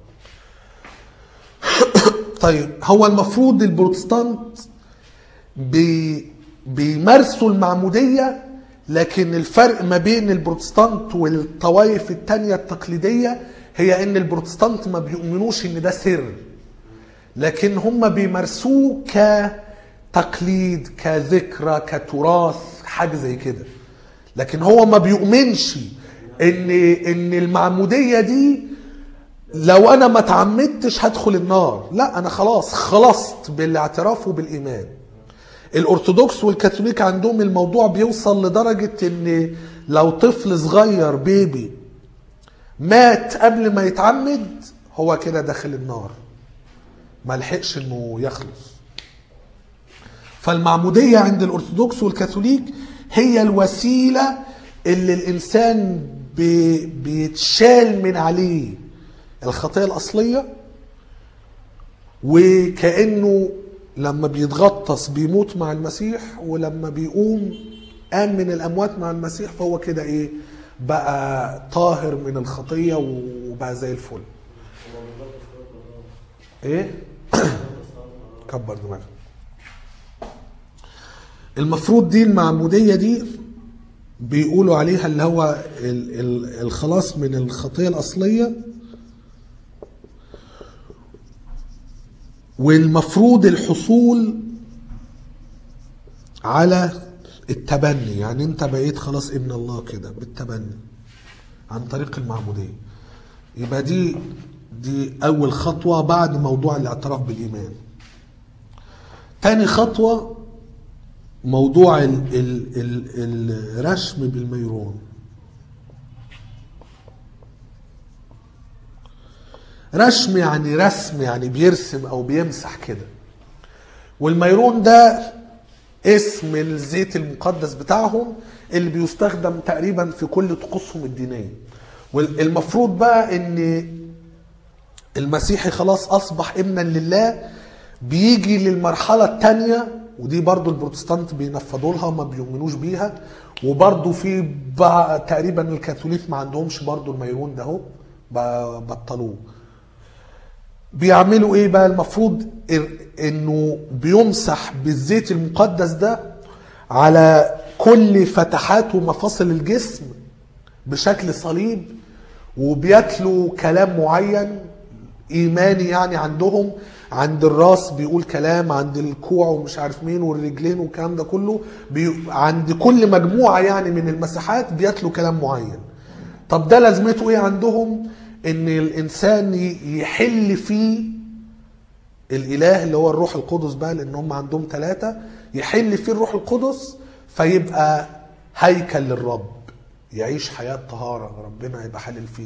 طيب هو المفروض البروتستانت بي بيمارسوا المعمودية، لكن الفرق ما بين البروتستانت والطوائف التانية التقليدية هي ان البروتستانت ما بيؤمنوش ان ده سر، لكن هم بيمارسوه كتقليد كذكرى كتراث حاجة زي كده. لكن هو ما بيؤمنش ان ان المعمودية دي لو انا ما تعمدتش هدخل النار، لا انا خلاص خلصت بالاعتراف وبالايمان. الارثوذكس والكاثوليك عندهم الموضوع بيوصل لدرجة ان لو طفل صغير بيبي مات قبل ما يتعمد هو كده داخل النار، ما لحقش انه يخلص. فالمعمودية عند الارثوذكس والكاثوليك هي الوسيلة اللي الانسان بي بيتشال من عليه الخطيئة الاصلية، وكأنه لما بيتغطس بيموت مع المسيح، ولما بيقوم قام من الاموات مع المسيح، فهو كده ايه بقى طاهر من الخطية وبقى زي الفل. ايه كبر دماغك. المفروض دي المعمودية دي بيقولوا عليها اللي هو الخلاص من الخطية الأصلية، والمفروض الحصول على التبني، يعني انت بقيت خلاص ابن الله كده بالتبني عن طريق المعمودية. يبقى دي دي أول خطوة بعد موضوع الاعتراف بالإيمان. تاني خطوة موضوع ال ال ال الرشم بالميرون. رشم يعني رسم، يعني بيرسم أو بيمسح كده. والميرون ده اسم الزيت المقدس بتاعهم اللي بيستخدم تقريبا في كل طقوسهم الدينية. والمفروض بقى ان المسيحي خلاص اصبح ابنا لله، بيجي للمرحلة الثانية، ودي برضو البروتستانت بينفضوا لها ما بيؤمنوش بيها، وبرضو في تقريبا الكاثوليك ما عندهمش برضو الميرون ده، هو بطلوه. بيعملوا ايه بقى؟ المفروض انه بيمسح بالزيت المقدس ده على كل فتحات ومفاصل الجسم بشكل صليب، وبيتلوا كلام معين ايماني يعني عندهم. عند الراس بيقول كلام، عند الكوع ومش عارف مين والرجلين والكلام ده كله، بي... عند كل مجموعة يعني من المساحات بيتلوا كلام معين. طب ده لازمته ايه عندهم؟ ان الانسان يحل فيه الاله اللي هو الروح القدس بقى، لان هم عندهم ثلاثة، يحل فيه الروح القدس فيبقى هيكل للرب، يعيش حياة طهارة، ربنا يبقى حلل فيه.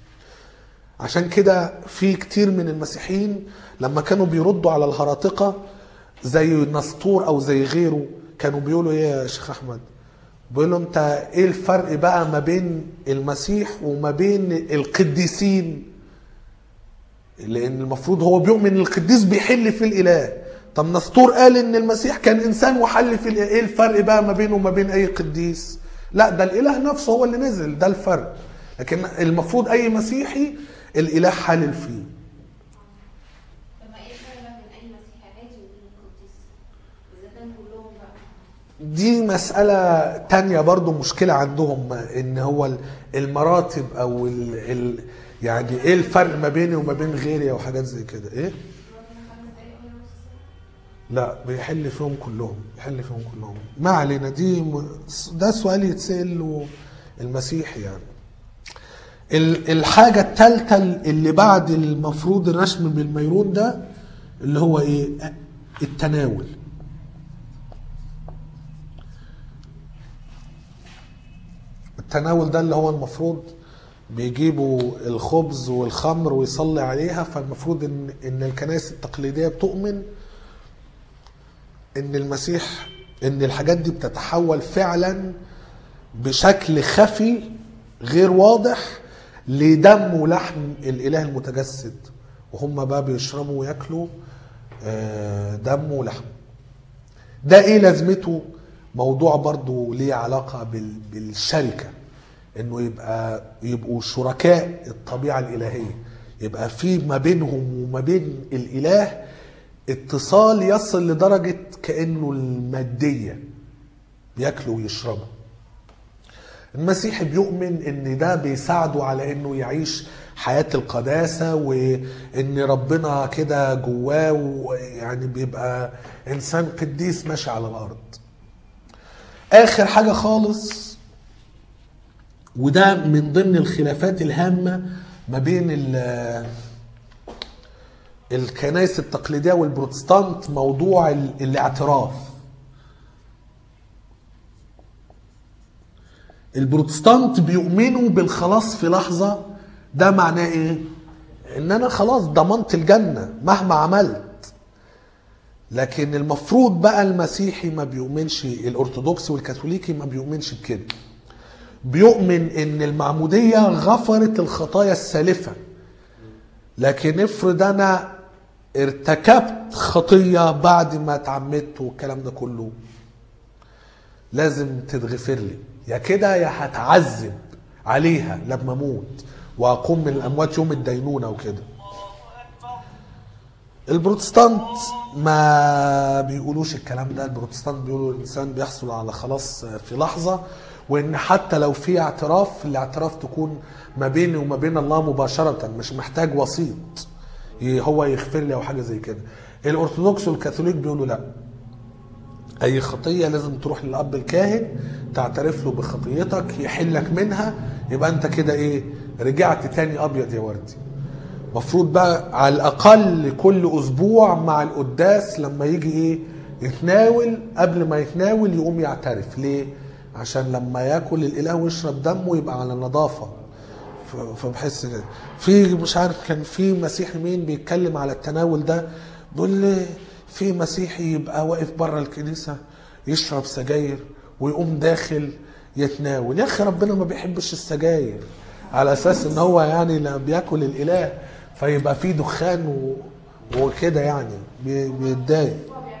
عشان كده في كتير من المسيحيين لما كانوا بيردوا على الهراطقة زي نسطور او زي غيره، كانوا بيقولوا ايه يا شيخ احمد؟ بيقولوا انت ايه الفرق بقى ما بين المسيح وما بين القديسين؟ لان المفروض هو بيؤمن ان القديس بيحل في الاله. طب نسطور قال ان المسيح كان انسان وحل في الاله، ايه الفرق بقى ما بينه وما بين اي قديس؟ لا، ده الاله نفسه هو اللي نزل، ده الفرق. لكن المفروض اي مسيحي الاله حلل فيه. طب ايه الفرق بين اي مسيحي عادي وبين القديس اذا كان كلهم بقى؟ دي مسألة تانية برضو مشكلة عندهم، ان هو المراتب او ال ال يعني ايه الفرق ما بيني وما بين غيري او حاجات زي كده. ايه لا، بيحل فيهم كلهم، بيحل فيهم كلهم. ما علينا، دي ده سؤال يتسأل له المسيحي يعني. الحاجة الثالثة اللي بعد المفروض الرشم بالميرون ده اللي هو ايه؟ التناول. التناول ده اللي هو المفروض بيجيبوا الخبز والخمر ويصلي عليها. فالمفروض ان ان الكنائس التقليدية بتؤمن ان المسيح ان الحاجات دي بتتحول فعلا بشكل خفي غير واضح لدم ولحم الاله المتجسد، وهم بقى بيشربوا وياكلوا دم ولحم. ده ايه لازمته؟ موضوع برضو ليه علاقة بالشركة، انه يبقى يبقوا شركاء الطبيعة الالهية، يبقى في ما بينهم وما بين الاله اتصال يصل لدرجة كأنه المادية، بياكلوا ويشربوا. المسيحي بيؤمن ان ده بيساعده على انه يعيش حياة القداسة، وان ربنا كده جواه، ويعني بيبقى انسان قديس ماشي على الارض. اخر حاجة خالص، وده من ضمن الخلافات الهامة ما بين الكنائس التقليدية والبروتستانت، موضوع الاعتراف. البروتستانت بيؤمنوا بالخلاص في لحظة. ده معناه ايه؟ ان انا خلاص ضمنت الجنة مهما عملت. لكن المفروض بقى المسيحي ما بيؤمنش، الارثوذكسي والكاثوليكي ما بيؤمنش بكده. بيؤمن ان المعمودية غفرت الخطايا السالفة، لكن افرض انا ارتكبت خطية بعد ما اتعمدت والكلام ده كله، لازم تتغفر لي، يا كده يا هتعذب عليها لما اموت واقوم من الاموات يوم الدينونه وكده. البروتستانت ما بيقولوش الكلام ده. البروتستانت بيقولوا الانسان بيحصل على خلاص في لحظه، وان حتى لو في اعتراف، الاعتراف تكون ما بيني وما بين الله مباشره، مش محتاج وسيط هو يغفر لي او حاجه زي كده. الارثوذكس والكاثوليك بيقولوا لا، اي خطيه لازم تروح للاب الكاهن تعترف له بخطيتك يحلك منها، يبقى انت كده ايه، رجعت تاني ابيض يا وردي. مفروض بقى على الاقل كل اسبوع مع القداس لما يجي ايه يتناول، قبل ما يتناول يقوم يعترف. ليه؟ عشان لما ياكل الاله ويشرب دمه يبقى على نظافه. فبحس كده في مش عارف كان في مسيحي مين بيتكلم على التناول ده، بيقول لي في مسيحي يبقى واقف بره الكنيسه يشرب سجاير ويقوم داخل يتناول. يا اخي ربنا ما بيحبش السجاير، على اساس ان هو يعني لا بياكل الاله فيبقى في دخان و... وكده يعني بيتضايق.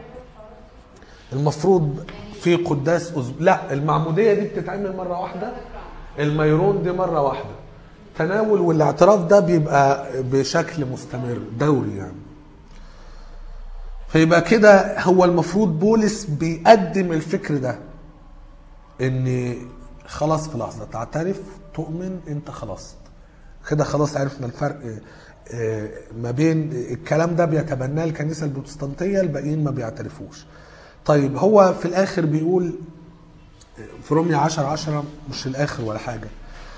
المفروض في قداس أزب... لا المعموديه دي بتتعمل مره واحده، الميرون دي مره واحده، تناول والاعتراف ده بيبقى بشكل مستمر دوري يعني. فيبقى كده هو المفروض بولس بيقدم الفكر ده، ان خلاص في لحظه تعترف تؤمن انت خلاص كده. خلاص عرفنا الفرق ما بين الكلام ده بيتبناه الكنيسه البروتستانتيه، الباقيين ما بيعترفوش. طيب هو في الاخر بيقول في رومية عشرة عشرة، مش الاخر ولا حاجه،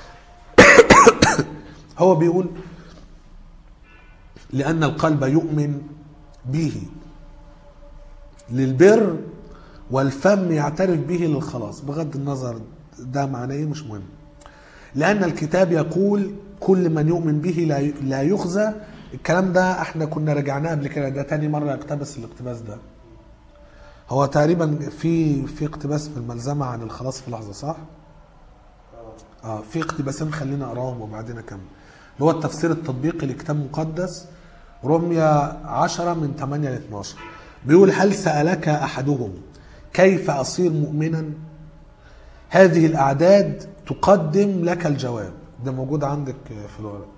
هو بيقول لأن القلب يؤمن به للبر والفم يعترف به للخلاص. بغض النظر ده معناه ايه مش مهم، لأن الكتاب يقول كل من يؤمن به لا يخزى. الكلام ده احنا كنا رجعناه قبل كده، ده تاني مرة اقتبس الاقتباس ده. هو تقريبا في في اقتباس في الملزمة عن الخلاص في لحظة، صح؟ اه في اقتباسين خلينا اقراهم وبعدين اكمل. اللي هو التفسير التطبيقي لكتاب مقدس رومية عشرة من ثمانية ل اثناشر، بيقول هل سألك أحدهم كيف أصير مؤمنا؟ هذه الأعداد تقدم لك الجواب. ده موجود عندك في الورق.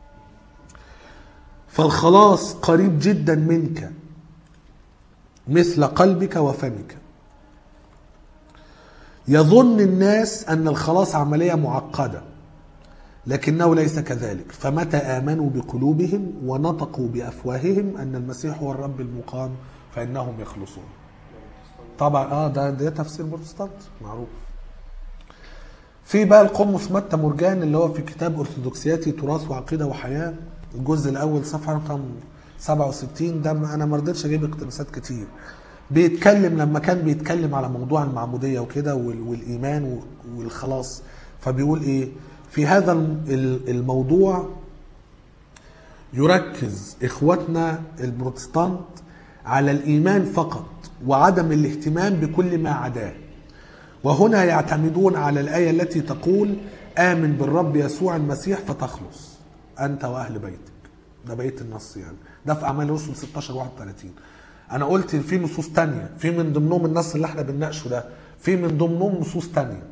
فالخلاص قريب جدا منك مثل قلبك وفمك. يظن الناس أن الخلاص عملية معقدة، لكنه ليس كذلك. فمتى آمنوا بقلوبهم ونطقوا بأفواههم أن المسيح هو الرب المقام فإنهم يخلصون. طبعا اه ده ده تفسير بروتستانت معروف. في بقى القمص متى مرجان اللي هو في كتاب أرثوذكسياتي تراث وعقيدة وحياة، الجزء الأول صفحة رقم سبعة وستين. ده أنا ما رضيتش أجيب اقتباسات كتير. بيتكلم لما كان بيتكلم على موضوع المعمودية وكده والإيمان والخلاص، فبيقول إيه في هذا الموضوع؟ يركز إخوتنا البروتستانت على الإيمان فقط وعدم الاهتمام بكل ما عداه، وهنا يعتمدون على الآية التي تقول آمن بالرب يسوع المسيح فتخلص أنت وأهل بيتك. ده بيت النص يعني، ده في أعمال الرسل ستاشر واحد وثلاثين. أنا قلت في نصوص تانية، في من ضمنهم النص اللي احنا بنناقشه ده، في من ضمنهم نصوص تانية.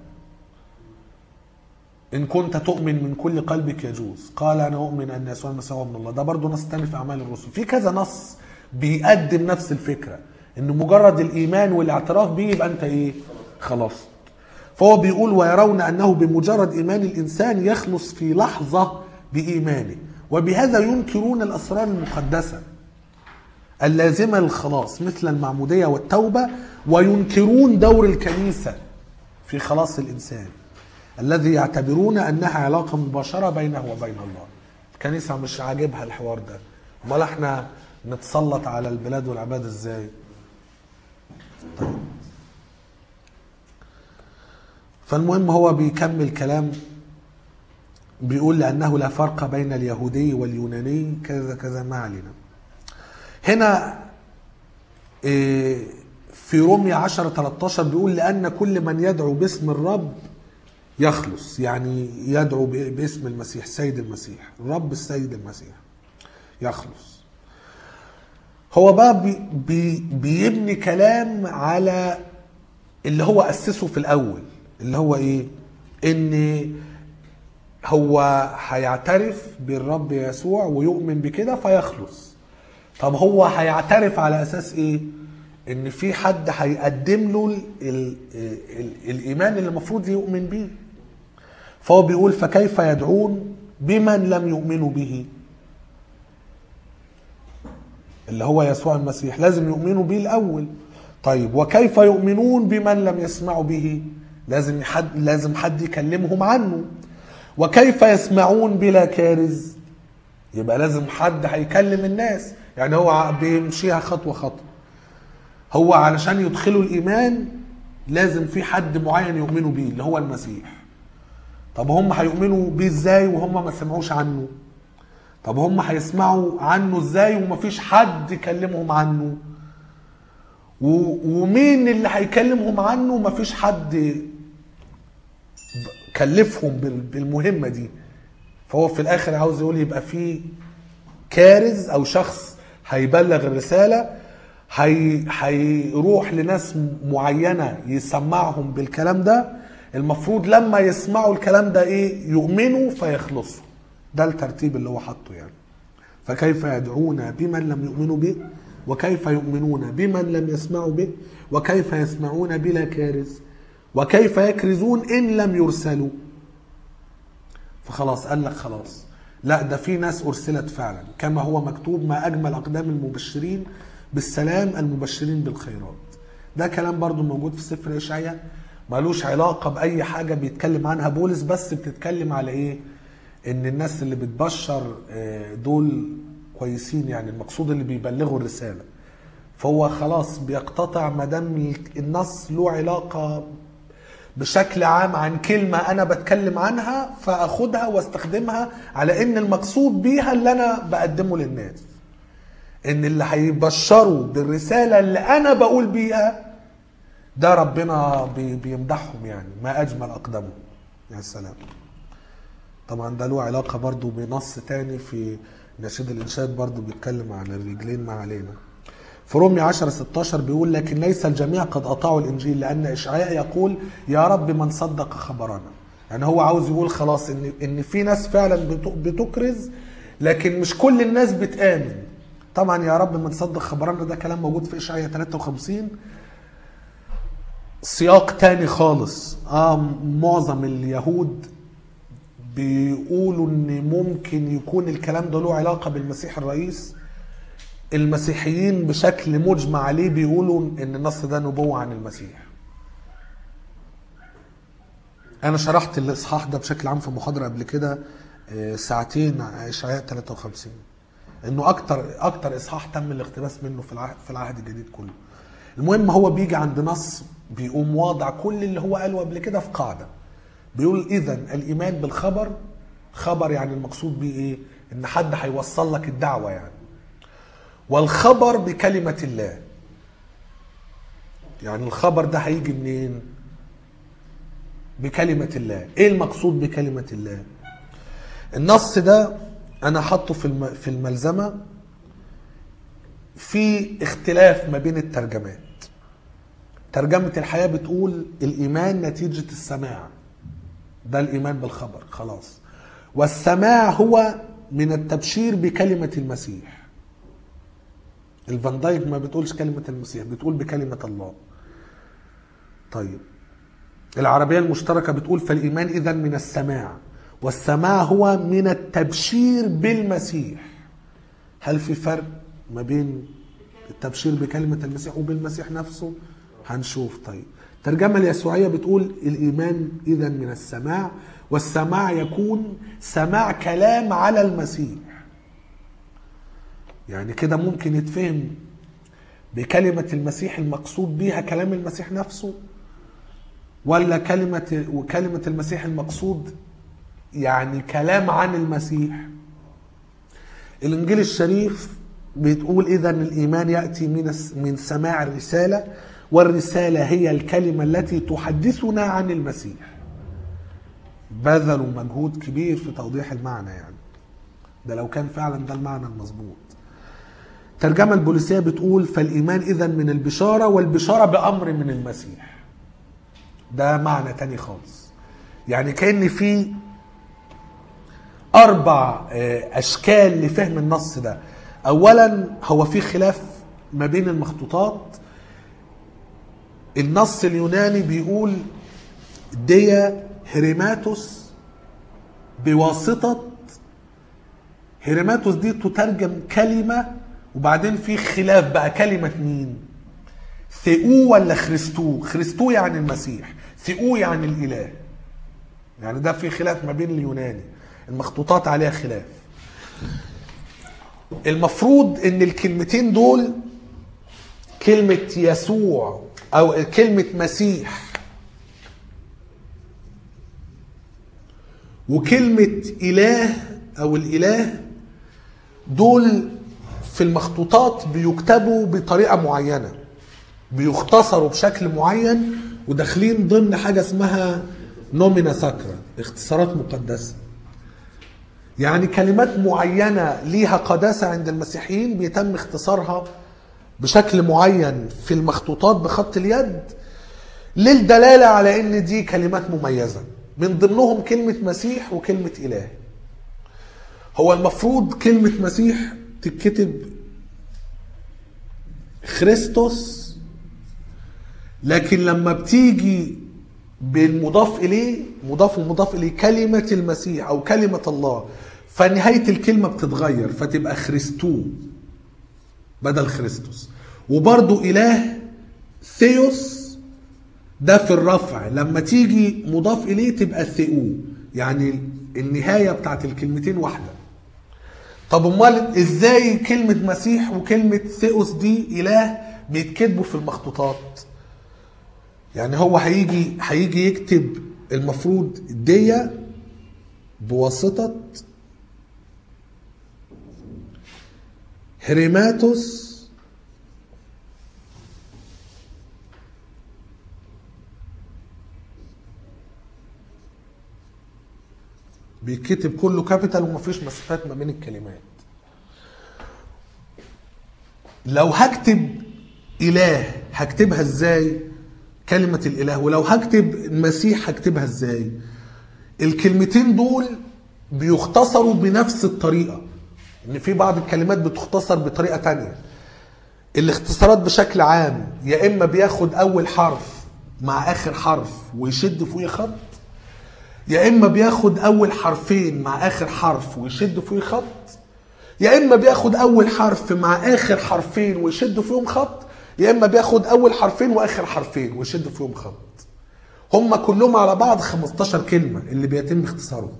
إن كنت تؤمن من كل قلبك يجوز، قال أنا أؤمن أن يسوع المسيح هو ابن الله. ده برضه نص تاني في أعمال الرسل. في كذا نص بيقدم نفس الفكرة، إن مجرد الإيمان والاعتراف بيه يبقى أنت إيه؟ خلاص. فهو بيقول ويرون أنه بمجرد إيمان الإنسان يخلص في لحظة بإيمانه، وبهذا ينكرون الأسرار المقدسة اللازمة للخلاص مثل المعمودية والتوبة، وينكرون دور الكنيسة في خلاص الإنسان الذي يعتبرون أنها علاقة مباشرة بينه وبين الله. الكنيسة مش عاجبها الحوار ده، امال احنا نتسلط على البلاد والعباد ازاي؟ طيب. فالمهم هو بيكمل كلام، بيقول لأنه لا فرق بين اليهودي واليوناني كذا كذا، ما علينا. هنا في رومية عشرة ثلاثة عشر بيقول لأن كل من يدعو باسم الرب يخلص، يعني يدعو باسم المسيح سيد المسيح، الرب السيد المسيح يخلص. هو بقى بي بي بيبني كلام على اللي هو أسسه في الأول، اللي هو إيه؟ إن هو هيعترف بالرب يسوع ويؤمن بكده فيخلص. طب هو هيعترف على اساس ايه؟ ان في حد هيقدم له ال ال ال الايمان اللي المفروض يؤمن بيه. فهو بيقول فكيف يدعون بمن لم يؤمنوا به، اللي هو يسوع المسيح لازم يؤمنوا به الاول. طيب وكيف يؤمنون بمن لم يسمعوا به؟ لازم حد لازم حد يكلمهم عنه. وكيف يسمعون بلا كارز؟ يبقى لازم حد هيكلم الناس. يعني هو بيمشيها خطوه خطوه. هو علشان يدخلوا الايمان لازم في حد معين يؤمنوا بيه اللي هو المسيح. طب هم هيؤمنوا بيه ازاي وهم ما سمعوش عنه؟ طب هم هيسمعوا عنه ازاي ومفيش حد يكلمهم عنه؟ ومين اللي هيكلمهم عنه؟ مفيش حد كلفهم بالمهمة دي. فهو في الاخر عاوز يقول يبقى في كارز او شخص هيبلغ الرسالة، هي هيروح لناس معينة يسمعهم بالكلام ده. المفروض لما يسمعوا الكلام ده ايه؟ يؤمنوا فيخلصوا. ده الترتيب اللي هو حطه يعني. فكيف يدعون بمن لم يؤمنوا به، وكيف يؤمنون بمن لم يسمعوا به، وكيف يسمعون بلا كارز، وكيف يكرزون إن لم يرسلوا. فخلاص قال لك خلاص لا ده في ناس أرسلت فعلا كما هو مكتوب ما أجمل أقدام المبشرين بالسلام المبشرين بالخيرات. ده كلام برضو موجود في سفر إشعياء، مالوش علاقة بأي حاجة بيتكلم عنها بولس، بس بتتكلم على إيه؟ إن الناس اللي بتبشر دول كويسين، يعني المقصود اللي بيبلغوا الرسالة. فهو خلاص بيقتطع ما دام النص له علاقة بشكل عام عن كلمة أنا بتكلم عنها فأخدها واستخدمها على إن المقصود بيها اللي أنا بقدمه للناس، إن اللي هيبشروا بالرسالة اللي أنا بقول بيها ده ربنا بيمدحهم، يعني ما أجمل أقدامهم. يا سلام. طبعا ده له علاقة برضو بنص تاني في نشيد الإنشاد برضو بيتكلم عن الرجلين ما علينا. في رومية عشرة ستاشر بيقول لكن ليس الجميع قد أطاعوا الإنجيل لأن إشعياء يقول يا رب من صدق خبرنا. يعني هو عاوز يقول خلاص إن إن في ناس فعلا بتكرز لكن مش كل الناس بتآمن. طبعا يا رب من صدق خبرنا ده كلام موجود في إشعياء ثلاثة وخمسين، سياق تاني خالص. آه معظم اليهود بيقولوا ان ممكن يكون الكلام ده له علاقة بالمسيح الرئيس. المسيحيين بشكل مجمع عليه بيقولوا ان النص ده نبوة عن المسيح. انا شرحت الاصحاح ده بشكل عام في محاضرة قبل كده ساعتين اشعياء ثلاثة وخمسين، انه اكتر اكتر اصحاح تم الاقتباس منه في العهد في العهد الجديد كله. المهم هو بيجي عند نص بيقوم واضع كل اللي هو قاله قبل كده في قاعدة. بيقول اذن الايمان بالخبر، خبر يعني المقصود بيه ايه؟ ان حد هيوصل لك الدعوة يعني. والخبر بكلمة الله، يعني الخبر ده هيجي منين؟ بكلمة الله. ايه المقصود بكلمة الله؟ النص ده انا حطه في في الملزمة في اختلاف ما بين الترجمات. ترجمة الحياة بتقول الايمان نتيجة السماع، ده الايمان بالخبر خلاص. والسماع هو من التبشير بكلمة المسيح. الفان دايك ما بتقولش كلمة المسيح، بتقول بكلمة الله. طيب العربية المشتركة بتقول فالإيمان إذن من السماع، والسماع هو من التبشير بالمسيح. هل في فرق ما بين التبشير بكلمة المسيح وبالمسيح نفسه؟ هنشوف. طيب الترجمة اليسوعية بتقول الإيمان إذن من السماع، والسماع يكون سماع كلام على المسيح. يعني كده ممكن يتفهم بكلمة المسيح المقصود بيها كلام المسيح نفسه، ولا كلمة وكلمة المسيح المقصود يعني كلام عن المسيح. الإنجيل الشريف بتقول إذن الإيمان يأتي من من سماع الرسالة، والرسالة هي الكلمة التي تحدثنا عن المسيح. بذلوا مجهود كبير في توضيح المعنى، يعني ده لو كان فعلا ده المعنى المظبوط. الترجمة البوليسية بتقول فالإيمان إذن من البشارة، والبشارة بأمر من المسيح. ده معنى تاني خالص. يعني كأن في اربع اشكال لفهم النص ده. اولا هو في خلاف ما بين المخطوطات. النص اليوناني بيقول ديا هيريماتوس بواسطة، هيريماتوس دي تترجم كلمة، وبعدين في خلاف بقى كلمة مين؟ ثيو ولا خريستو؟ خريستو يعني المسيح، ثيو يعني الإله. يعني ده في خلاف ما بين اليوناني، المخطوطات عليها خلاف. المفروض ان الكلمتين دول كلمة يسوع او كلمة مسيح وكلمة إله او الإله، دول في المخطوطات بيكتبوا بطريقة معينة، بيختصروا بشكل معين، وداخلين ضمن حاجة اسمها نومينا ساكرا، اختصارات مقدسة. يعني كلمات معينة ليها قداسة عند المسيحيين بيتم اختصارها بشكل معين في المخطوطات بخط اليد للدلالة على ان دي كلمات مميزة، من ضمنهم كلمة مسيح وكلمة إله. هو المفروض كلمة مسيح تتكتب خريستوس، لكن لما بتيجي بالمضاف إليه، مضاف ومضاف إليه كلمة المسيح أو كلمة الله، فنهاية الكلمة بتتغير فتبقى خريستو بدل خريستوس. وبرضو إله ثيوس ده في الرفع، لما تيجي مضاف إليه تبقى ثيو، يعني النهاية بتاعت الكلمتين واحدة. طب امال ازاي كلمة مسيح وكلمة ثيوس دي إله بيتكتبوا في المخطوطات؟ يعني هو هيجي هيجي يكتب المفروض ديا بواسطة هيريماتوس بيتكتب كله كابيتال ومفيش مسافات ما بين الكلمات. لو هكتب إله هكتبها ازاي؟ كلمة الإله. ولو هكتب المسيح هكتبها ازاي؟ الكلمتين دول بيختصروا بنفس الطريقة، ان في بعض الكلمات بتختصر بطريقة تانية. الاختصارات بشكل عام يا اما بياخد اول حرف مع اخر حرف ويشد فوقيه خط، يا اما بياخد اول حرفين مع اخر حرف ويشد فوقيه خط، يا اما بياخد اول حرف مع اخر حرفين ويشد فيهم خط، يا اما بياخد اول حرفين واخر حرفين ويشد فيهم خط. هم كلهم على بعض خمستاشر كلمة اللي بيتم اختصارهم.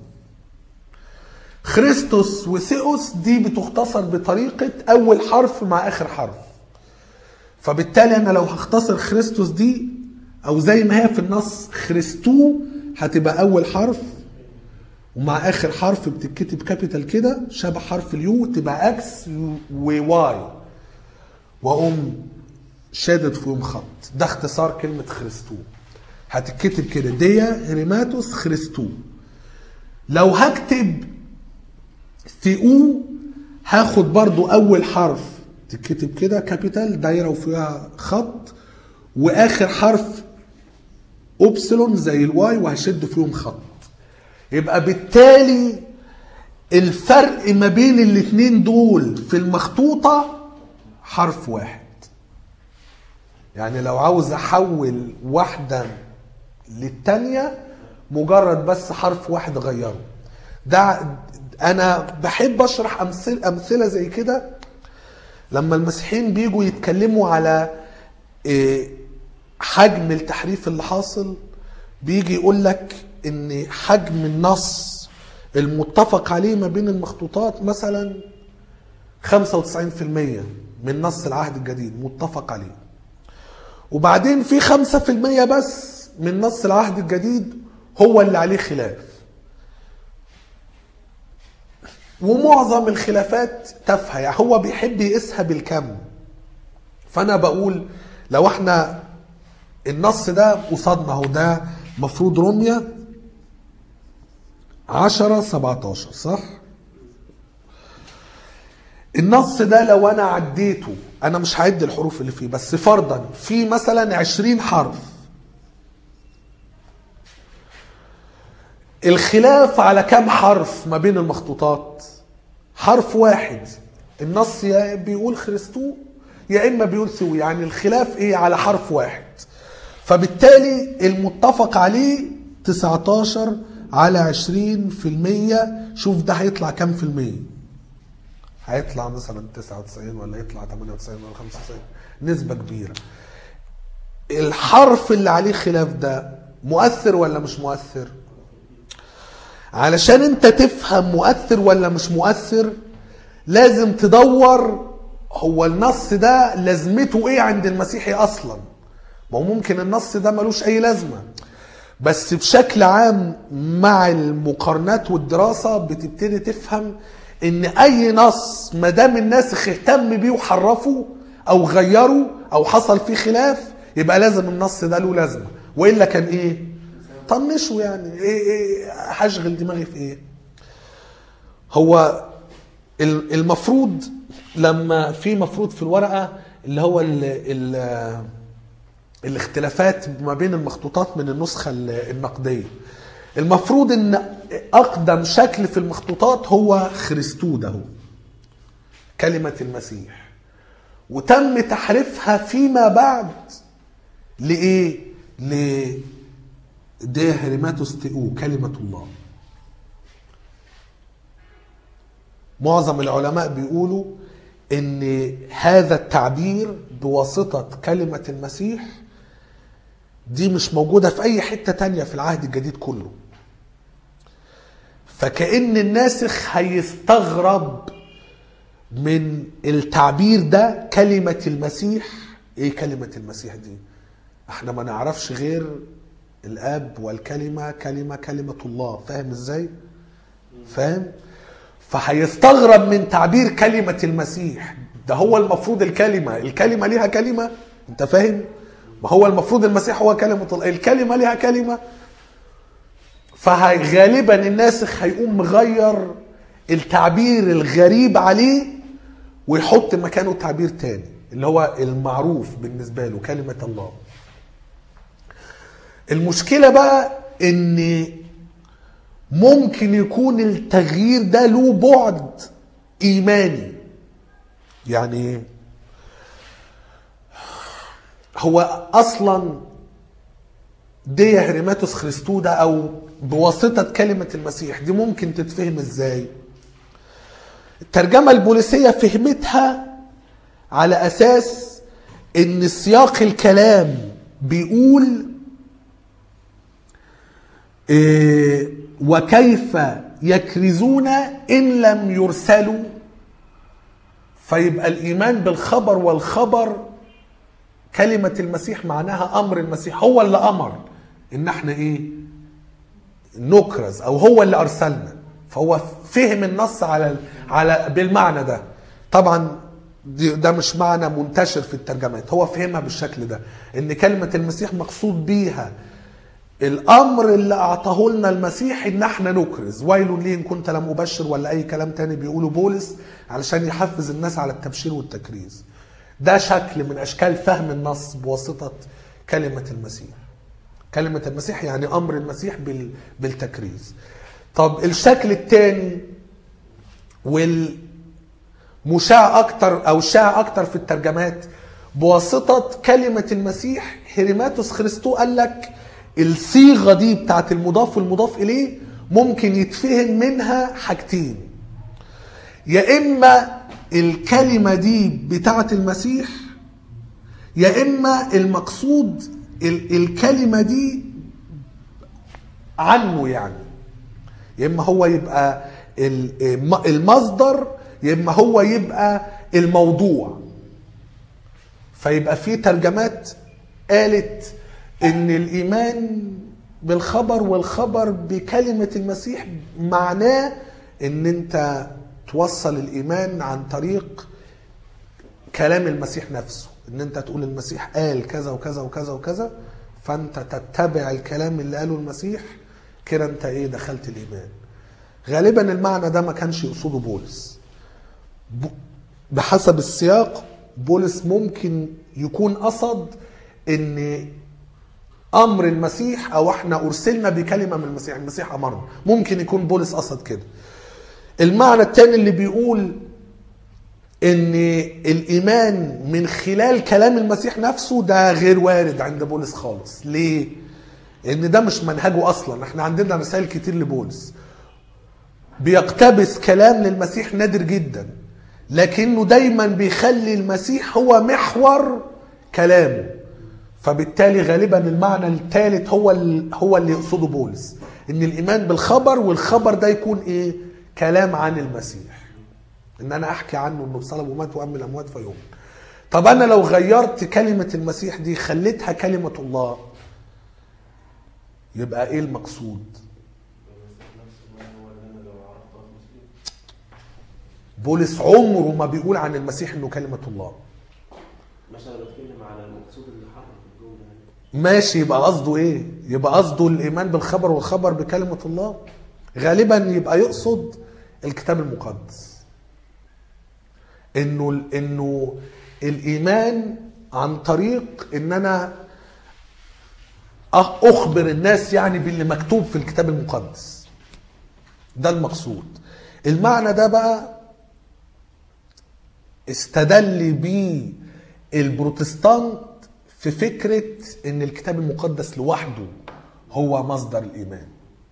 خريستوس وثيوس دي بتختصر بطريقة اول حرف مع اخر حرف. فبالتالي انا لو هختصر خريستوس دي او زي ما هي في النص خريستو، هتبقى اول حرف ومع اخر حرف بتتكتب كابيتال كده شبه حرف اليو، تبقى اكس وواي، واقوم شادد فيهم خط. ده اختصار كلمة خريستو، هتتكتب كده ديا هيريماتوس خريستو. لو هكتب ثيو هاخد برضو اول حرف تتكتب كده كابيتال دايرة وفيها خط، واخر حرف اوبسلون زي الواي وهشد فيهم خط. يبقى بالتالي الفرق ما بين الاثنين دول في المخطوطة حرف واحد. يعني لو عاوز احول واحدة للتانية مجرد بس حرف واحد غيره. ده انا بحب اشرح امثله امثله زي كده لما المسيحيين بيجوا يتكلموا على حجم التحريف اللي حاصل. بيجي يقول لك ان حجم النص المتفق عليه ما بين المخطوطات مثلا خمسة وتسعين بالمية من نص العهد الجديد متفق عليه، وبعدين في خمسة بالمية بس من نص العهد الجديد هو اللي عليه خلاف. ومعظم الخلافات تافهه، يعني هو بيحب يقيسها بالكم. فانا بقول لو احنا النص ده قصادنا اهو، ده مفروض روميا عشرة سبعتاشر صح؟ النص ده لو انا عديته، انا مش هعد الحروف اللي فيه، بس فرضا في مثلا عشرين حرف، الخلاف على كم حرف ما بين المخطوطات؟ حرف واحد. النص يا بيقول خريستو يا اما بيقول ثو، يعني الخلاف ايه؟ على حرف واحد. فبالتالي المتفق عليه تسعتاشر على عشرين في المية. شوف ده هيطلع كم في المية؟ هيطلع مثلا تسعة وتسعين ولا يطلع تمانية وتسعين ولا خمسة وتسعين، نسبة كبيرة. الحرف اللي عليه خلاف ده مؤثر ولا مش مؤثر؟ علشان انت تفهم مؤثر ولا مش مؤثر لازم تدور هو النص ده لازمته ايه عند المسيحي اصلا. ما هو ممكن النص ده ملوش اي لازمة، بس بشكل عام مع المقارنات والدراسة بتبتدي تفهم ان اي نص ما دام الناسخ اهتم بيه وحرفه او غيره او حصل فيه خلاف يبقى لازم النص ده له لازمة، والا كان ايه؟ طنشه يعني. ايه ايه هشغل دماغي في ايه؟ هو المفروض لما في مفروض في الورقة اللي هو ال ال الاختلافات ما بين المخطوطات من النسخة النقدية، المفروض ان اقدم شكل في المخطوطات هو خريستو ده، هو كلمة المسيح، وتم تحريفها فيما بعد لإيه؟ ل دي هرماتوس تيو كلمة الله. معظم العلماء بيقولوا ان هذا التعبير بواسطة كلمة المسيح دي مش موجودة في اي حتة تانية في العهد الجديد كله. فكأن الناسخ هيستغرب من التعبير ده كلمة المسيح. ايه كلمة المسيح دي؟ احنا ما نعرفش غير الاب والكلمة كلمة كلمة الله. فاهم ازاي؟ فاهم؟ فهيستغرب من تعبير كلمة المسيح. ده هو المفروض الكلمة الكلمة ليها كلمة. انت فاهم؟ ما هو المفروض المسيح هو كلمة الله، الكلمة ليها كلمة. فغالبا الناسخ هيقوم مغير التعبير الغريب عليه ويحط مكانه تعبير تاني اللي هو المعروف بالنسبة له كلمة الله. المشكلة بقى ان ممكن يكون التغيير ده له بعد ايماني. يعني هو اصلا دي هرماتوس خريستو ده او بواسطة كلمة المسيح دي ممكن تتفهم ازاي؟ الترجمة البوليسية فهمتها على اساس ان سياق الكلام بيقول إيه وكيف يكرزون ان لم يرسلوا، فيبقى الايمان بالخبر، والخبر كلمة المسيح معناها امر المسيح، هو اللي امر ان احنا ايه نكرز، او هو اللي ارسلنا. فهو فهم النص على على بالمعنى ده. طبعا ده مش معنى منتشر في الترجمات، هو فهمها بالشكل ده ان كلمة المسيح مقصود بيها الامر اللي اعطاه لنا المسيح ان احنا نكرز. ويل لي ان كنت لم ابشر، ولا اي كلام تاني بيقوله بولس علشان يحفز الناس على التبشير والتكريز. ده شكل من اشكال فهم النص بواسطة كلمة المسيح. كلمة المسيح يعني امر المسيح بالتكريز. طب الشكل الثاني والمشاع اكتر او شاع اكتر في الترجمات بواسطة كلمة المسيح، هرماتوس خريستو قال لك الصيغة دي بتاعت المضاف والمضاف اليه ممكن يتفهم منها حاجتين. يا اما الكلمة دي بتاعت المسيح، يا اما المقصود الكلمة دي عنه، يعني يا اما هو يبقى المصدر يا اما هو يبقى الموضوع. فيبقى في ترجمات قالت ان الايمان بالخبر والخبر بكلمة المسيح معناه ان انت توصل الايمان عن طريق كلام المسيح نفسه، ان انت تقول المسيح قال كذا وكذا وكذا وكذا، فانت تتبع الكلام اللي قاله المسيح كده انت ايه دخلت الايمان. غالبا المعنى ده ما كانش يقصده بولس. بحسب السياق بولس ممكن يكون قصد ان امر المسيح او احنا ارسلنا بكلمه من المسيح، المسيح امرنا. ممكن يكون بولس قصد كده. المعنى الثاني اللي بيقول ان الايمان من خلال كلام المسيح نفسه، ده غير وارد عند بولس خالص. ليه؟ ان ده مش منهجه اصلا. احنا عندنا رسائل كتير لبولس بيقتبس كلام للمسيح نادر جدا، لكنه دايما بيخلي المسيح هو محور كلامه. فبالتالي غالبا المعنى الثالث هو هو اللي يقصده بولس، ان الايمان بالخبر، والخبر ده يكون ايه؟ كلام عن المسيح، ان انا احكي عنه انه صلب ومات وقام من الاموات فيوم. طب انا لو غيرت كلمه المسيح دي خليتها كلمه الله، يبقى ايه المقصود؟ بولس عمره ما بيقول عن المسيح انه كلمه الله. مش انا بتكلم على المقصود اللي حرف الجمله. ماشي، يبقى قصده ايه؟ يبقى قصده الايمان بالخبر والخبر بكلمه الله. غالبا يبقى يقصد الكتاب المقدس، انه انه الايمان عن طريق ان انا اخبر الناس يعني باللي مكتوب في الكتاب المقدس. ده المقصود. المعنى ده بقى استدل بيه البروتستانت في فكرة ان الكتاب المقدس لوحده هو مصدر الايمان.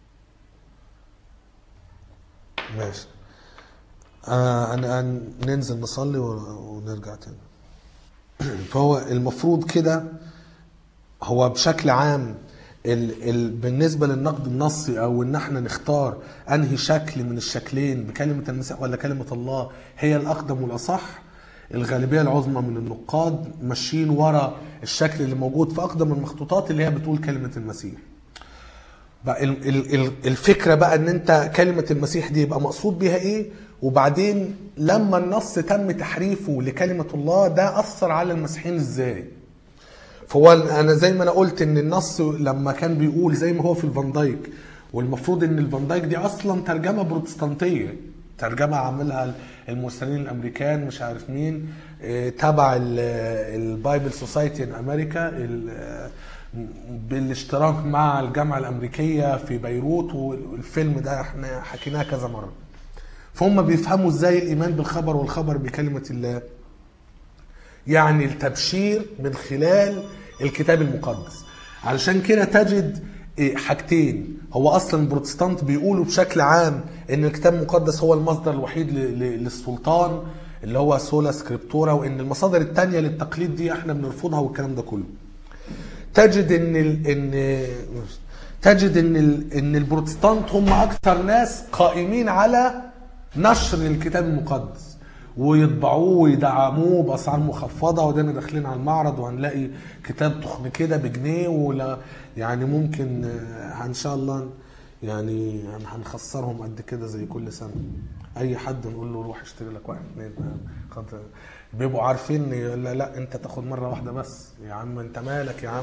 ماشي. آه أنا ننزل نصلي ونرجع تاني. فهو المفروض كده، هو بشكل عام ال ال بالنسبة للنقد النصي، او ان احنا نختار انهي شكل من الشكلين بكلمة المسيح ولا كلمة الله هي الاقدم والاصح، الغالبية العظمى من النقاد ماشيين ورا الشكل اللي موجود في اقدم المخطوطات اللي هي بتقول كلمة المسيح. بقى الفكرة بقى ان انت كلمة المسيح دي يبقى مقصود بيها ايه، وبعدين لما النص تم تحريفه لكلمة الله ده اثر على المسيحيين ازاي. فهو انا زي ما انا قلت ان النص لما كان بيقول زي ما هو في الفان دايك، والمفروض ان الفان دايك دي اصلا ترجمة بروتستانتية، ترجمة عاملها المرسلين الامريكان مش عارف مين، تبع البايبل سوسايتي ان امريكا بالاشتراك مع الجامعة الامريكية في بيروت. والفيلم ده احنا حكيناه كذا مرة. فهم بيفهموا ازاي الايمان بالخبر والخبر بكلمة الله، يعني التبشير من خلال الكتاب المقدس. علشان كده تجد حاجتين، هو اصلا البروتستانت بيقولوا بشكل عام ان الكتاب المقدس هو المصدر الوحيد للسلطان اللي هو سولا سكريبتورا، وان المصادر التانية للتقليد دي احنا بنرفضها والكلام ده كله. تجد ان ال ان تجد ان ال ان البروتستانت هم اكثر ناس قائمين على نشر الكتاب المقدس، ويطبعوه ويدعموه باسعار مخفضه، ودينا داخلين على المعرض وهنلاقي كتاب تخن كده بجنيه، ولا يعني ممكن ان شاء الله يعني هنخسرهم قد كده زي كل سنه. اي حد نقول له روح اشتري لك واحد اثنين، بيبقوا عارفين لا لا انت تاخد مره واحده بس يا عم، انت مالك يا عم.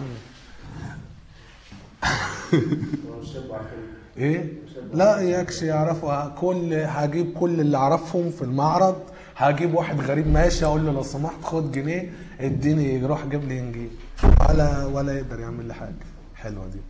ايه لا ياكش يعرفوا كل، هجيب كل اللي اعرفهم في المعرض، هجيب واحد غريب ماشي اقول له لو سمحت خد جنيه اديني، يروح جيب لي انجيل، ولا ولا يقدر يعمل لي حاجه. حلوه دي.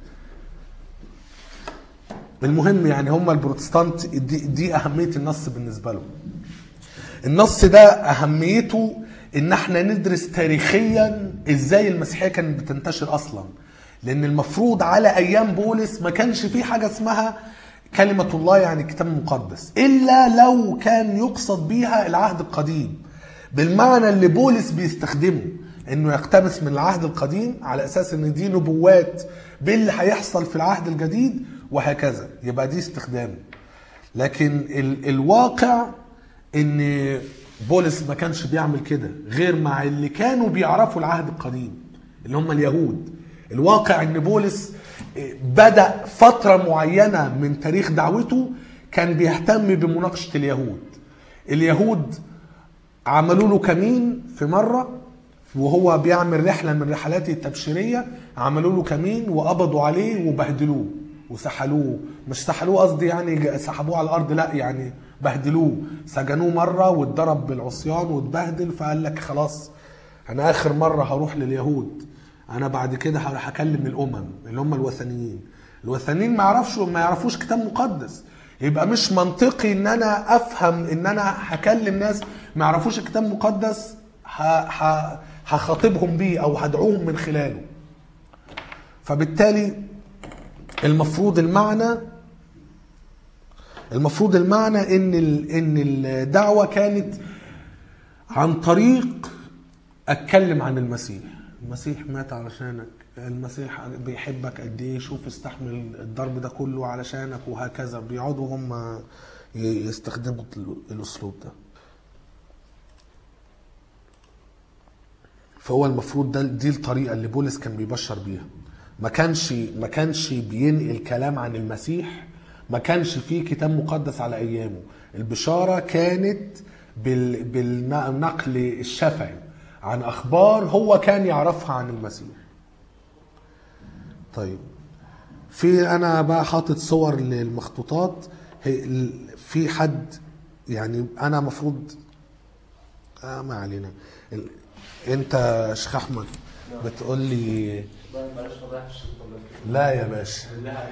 المهم يعني هم البروتستانت دي, دي اهميه النص بالنسبه لهم. النص ده اهميته ان احنا ندرس تاريخيا ازاي المسيحيه كانت بتنتشر اصلا، لان المفروض على ايام بولس ما كانش في حاجه اسمها كلمه الله يعني الكتاب المقدس، الا لو كان يقصد بيها العهد القديم بالمعنى اللي بولس بيستخدمه، انه يقتبس من العهد القديم على اساس ان دي نبوات باللي هيحصل في العهد الجديد وهكذا، يبقى دي استخدامه. لكن ال الواقع ان بولس ما كانش بيعمل كده غير مع اللي كانوا بيعرفوا العهد القديم اللي هم اليهود. الواقع ان بولس بدأ فترة معينة من تاريخ دعوته كان بيهتم بمناقشة اليهود. اليهود عملوا له كمين في مرة وهو بيعمل رحلة من رحلاته التبشيرية، عملوا له كمين وقبضوا عليه وبهدلوه وسحلوه، مش سحلوه قصدي يعني سحبوه على الأرض، لا يعني بهدلوه، سجنوه مرة واتضرب بالعصيان واتبهدل، فقال لك خلاص أنا آخر مرة هروح لليهود انا بعد كده هكلم الامم اللي هم الوثنيين. الوثنيين ما يعرفش ما يعرفوش كتاب مقدس، يبقى مش منطقي ان انا افهم ان انا هكلم ناس ما يعرفوش الكتاب المقدس هخاطبهم بيه او هدعوهم من خلاله. فبالتالي المفروض المعنى المفروض المعنى ان ان الدعوه كانت عن طريق اتكلم عن المسيح. المسيح مات علشانك، المسيح بيحبك قد ايه، شوف استحمل الضرب ده كله علشانك، وهكذا. بيقعدوا هم يستخدموا الاسلوب ده. فهو المفروض ده دي الطريقه اللي بولس كان بيبشر بيها. ما كانش ما كانش بينقل كلام عن المسيح، ما كانش فيه كتاب مقدس على ايامه. البشاره كانت بال بالنقل الشفهي عن اخبار هو كان يعرفها عن المسيح. طيب في انا بقى حاطط صور للمخطوطات. في حد يعني انا مفروض آه ما علينا. انت شيخ احمد بتقول لي لا يا باشا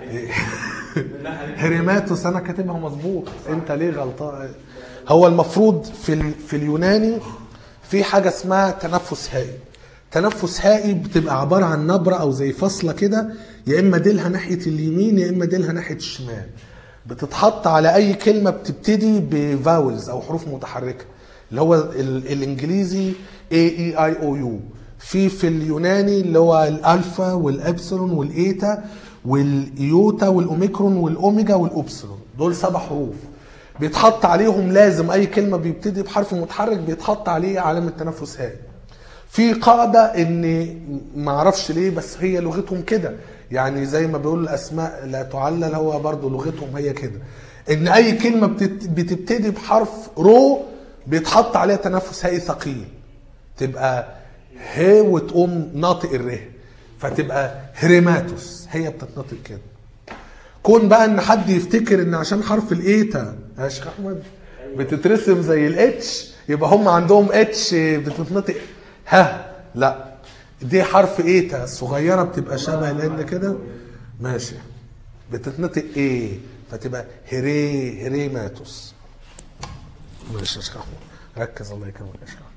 هريماتوس انا كاتبها مظبوط، انت ليه غلطان؟ هو المفروض في في اليوناني في حاجه اسمها تنفس هائي. تنفس هائي بتبقى عباره عن نبره او زي فاصله كده، يا اما ديلها ناحيه اليمين يا اما ديلها ناحيه الشمال، بتتحط على اي كلمه بتبتدي بفاولز او حروف متحركه، اللي هو الانجليزي A E I O U. في في اليوناني اللي هو الالفا والابسلون والايتا والايوتا والاوميكرون والاوميجا والاوبسلون، دول سبع حروف بيتحط عليهم لازم اي كلمه بيبتدي بحرف متحرك بيتحط عليه علامه تنفس هائي. في قاعده ان ما اعرفش ليه بس هي لغتهم كده، يعني زي ما بيقول الاسماء لا تعلل، هو برضو لغتهم هي كده، ان اي كلمه بتبتدي بحرف رو بيتحط عليها تنفس هائي ثقيل، تبقى ه وتقوم ناطق الره، فتبقى هريماتوس، هي بتتنطق كده. كون بقى ان حد يفتكر ان عشان حرف الايتا يا شيخ احمد بتترسم زي الاتش يبقى هم عندهم اتش بتتنطق ها، لا دي حرف ايتا الصغيره بتبقى شبه الان كده ماشي، بتتنطق ايه فتبقى هري هريماتوس. ماشي يا شيخ احمد ركز الله يكرمك يا شيخ احمد.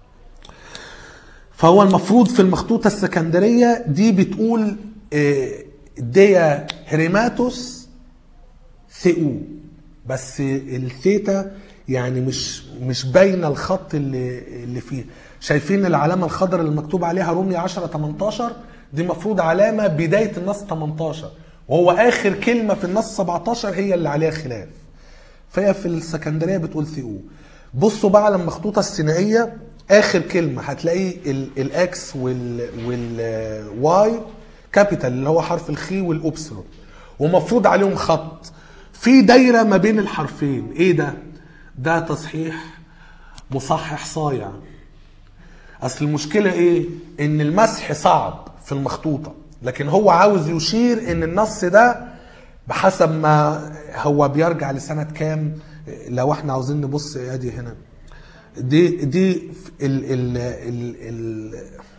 فهو المفروض في المخطوطه السكندريه دي بتقول ديا هريماتوس ثيو، بس الثيتا يعني مش مش باينه الخط اللي اللي فيه. شايفين العلامه الخضراء اللي مكتوب عليها رومية عشرة تمنتاشر؟ دي مفروض علامه بدايه النص تمنتاشر، وهو اخر كلمه في النص سبعتاشر هي اللي عليها خلاف. فهي في السكندريه بتقول ثيو. بصوا بقى على المخطوطه السينائيه اخر كلمه هتلاقي الاكس والواي كابيتال اللي هو حرف الخي والاوبسلون، ومفروض عليهم خط في دايره ما بين الحرفين. ايه ده؟ ده تصحيح مصحح صايع. اصل المشكله ايه؟ ان المسح صعب في المخطوطه، لكن هو عاوز يشير ان النص ده بحسب ما هو بيرجع لسنه كام. لو احنا عاوزين نبص ادي هنا دي دي ال ال ال ال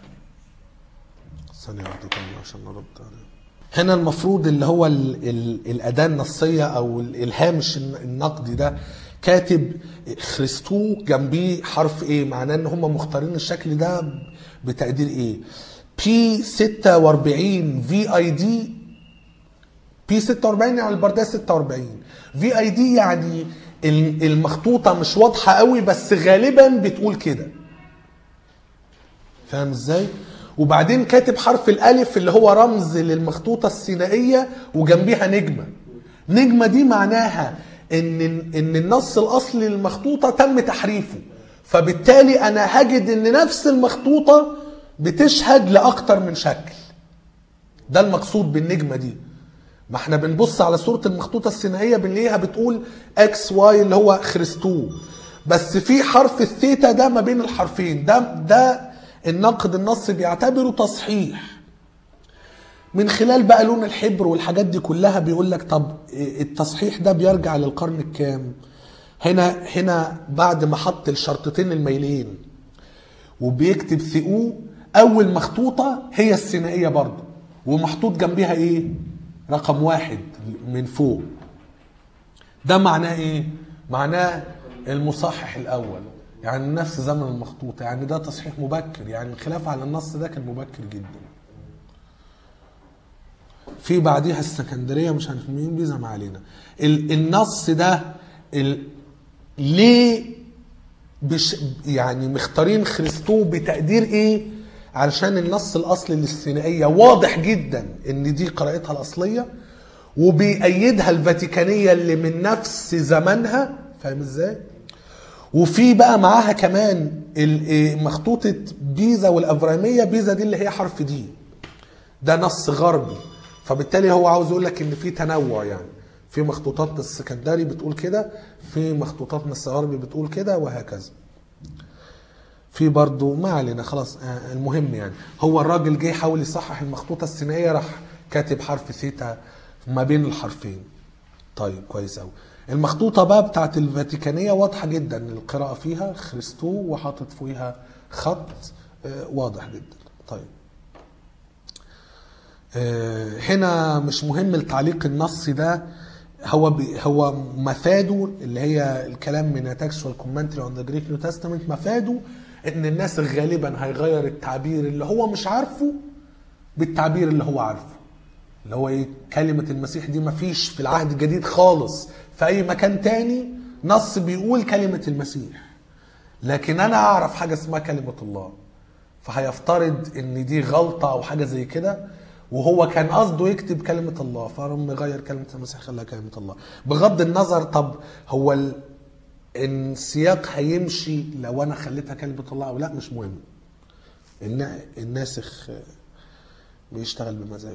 ثانيه واحده عشان نرد عليه. هنا المفروض اللي هو ال ال الاداه النصيه او الهامش النقدي ده كاتب خريستو جنبيه حرف ايه، معناه ان هم مختارين الشكل ده بتقدير ايه. بي ستة واربعين في اي دي، بي ستة واربعين يعني البرديه ستة واربعين، في اي دي يعني المخطوطه مش واضحه قوي بس غالبا بتقول كده، فاهم ازاي؟ وبعدين كاتب حرف الالف اللي هو رمز للمخطوطه السينائيه وجنبيها نجمه. نجمه دي معناها ان ان النص الاصلي للمخطوطه تم تحريفه، فبالتالي انا هجد ان نفس المخطوطه بتشهد لاكتر من شكل. ده المقصود بالنجمه دي. ما احنا بنبص على صوره المخطوطه السينائيه بنلاقيها بتقول اكس واي اللي هو خريستو، بس في حرف الثيتا ده ما بين الحرفين. ده ده الناقد النص بيعتبره تصحيح من خلال بقى لون الحبر والحاجات دي كلها. بيقول لك طب التصحيح ده بيرجع للقرن الكام؟ هنا هنا بعد ما حط الشرطتين الميلين وبيكتب ثيو، اول مخطوطة هي السينائية برضو، ومحطوط جنبها ايه؟ رقم واحد من فوق. ده معناه ايه؟ معناه المصحح الاول، يعني نفس زمن المخطوطة، يعني ده تصحيح مبكر، يعني الخلاف على النص ده كان مبكر جدا. في بعديها السكندرية مش عارف مين بيزا ما علينا. النص ده ال... ليه بش... يعني مختارين خريستو بتقدير ايه؟ علشان النص الاصلي للسينائية واضح جدا ان دي قراءتها الاصلية، وبيأيدها الفاتيكانية اللي من نفس زمنها، فاهم ازاي؟ وفي بقى معاها كمان مخطوطة بيزا والأفرامية. بيزا دي اللي هي حرف دي، ده نص غربي، فبالتالي هو عاوز يقول لك ان في تنوع، يعني في مخطوطات السكندري بتقول كده، في مخطوطات من الغربي بتقول كده، وهكذا. في برضو ما علينا خلاص. المهم يعني هو الراجل جه حاول يصحح المخطوطة السينائية، راح كاتب حرف ثيتا ما بين الحرفين. طيب كويس قوي. المخطوطة بقى بتاعت الفاتيكانية واضحة جدا القراءة فيها خريستو، وحاطط فيها خط واضح جدا. طيب هنا مش مهم التعليق النصي ده، هو هو مفاده اللي هي الكلام من تكستوال كومنتري اون ذا جريك نيو تestament، مفاده ان الناس غالبا هيغير التعبير اللي هو مش عارفه بالتعبير اللي هو عارفه، اللي هو ايه؟ كلمة المسيح دي مفيش في العهد الجديد خالص في اي مكان تاني نص بيقول كلمة المسيح، لكن انا اعرف حاجة اسمها كلمة الله، فهيفترض ان دي غلطة او حاجة زي كده، وهو كان قصده يكتب كلمة الله، فلما يغير كلمة المسيح خلاها كلمة الله. بغض النظر طب هو السياق هيمشي لو انا خليتها كلمة الله او لا، مش مهم. الناسخ بيشتغل بمزاجه.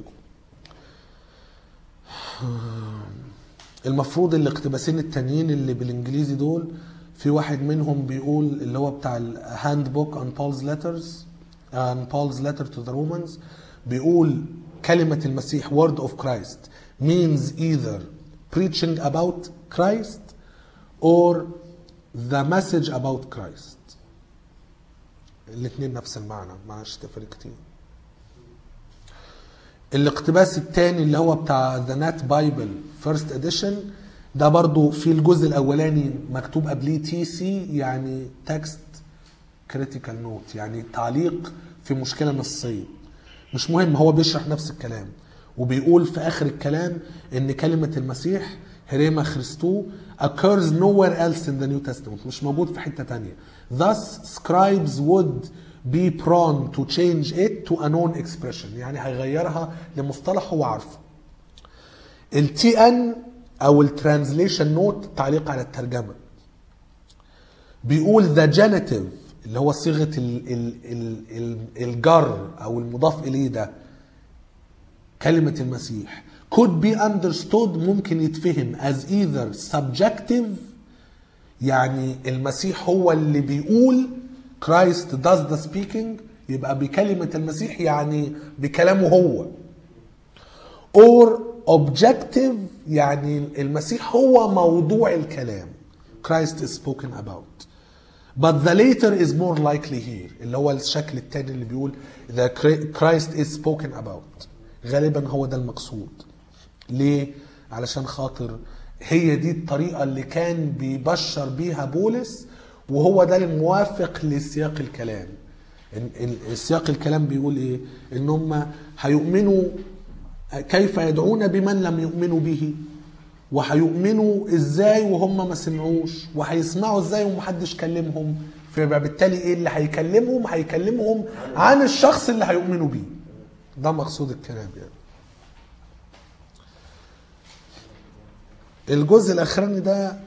المفروض الاقتباسين التانيين اللي بالانجليزي دول، في واحد منهم بيقول اللي هو بتاع الهاند بوك on Paul's letters on Paul's letter to the Romans، بيقول كلمة المسيح word of Christ means either preaching about Christ or the message about Christ. الاثنين نفس المعنى، معاش تفرق كتير. الاقتباس الثاني اللي هو بتاع The Nat Bible First Edition، ده برضو في الجزء الاولاني مكتوب قبليه تي سي، يعني Text Critical Note، يعني تعليق في مشكلة نصية. مش مهم، هو بيشرح نفس الكلام، وبيقول في اخر الكلام ان كلمة المسيح هريما خريستو occurs nowhere else in the New Testament، مش موجود في حتة تانية. Thus scribes would be prone to change it to a known expression، يعني هيغيرها لمصطلح هو عارفه. التي ان او الترانزليشن نوت، تعليق على الترجمة، بيقول the genitive اللي هو صيغة ال ال ال الجر او المضاف اليه ده كلمة المسيح could be understood، ممكن يتفهم as either subjective، يعني المسيح هو اللي بيقول Christ does the speaking، يبقى بكلمة المسيح يعني بكلامه هو، or objective، يعني المسيح هو موضوع الكلام Christ is spoken about. But the later is more likely here، اللي هو الشكل الثاني اللي بيقول the Christ is spoken about، غالبا هو ده المقصود. ليه؟ علشان خاطر هي دي الطريقة اللي كان بيبشر بيها بولس، وهو ده الموافق لسياق الكلام. السياق الكلام بيقول ايه؟ ان هم هيؤمنوا، كيف يدعون بمن لم يؤمنوا به، وهيؤمنوا ازاي وهم ما سمعوش، وهيسمعوا ازاي ومحدش كلمهم، فبالتالي ايه اللي هيكلمهم؟ هيكلمهم عن الشخص اللي هيؤمنوا بيه. ده مقصود الكلام يعني. الجزء الاخراني ده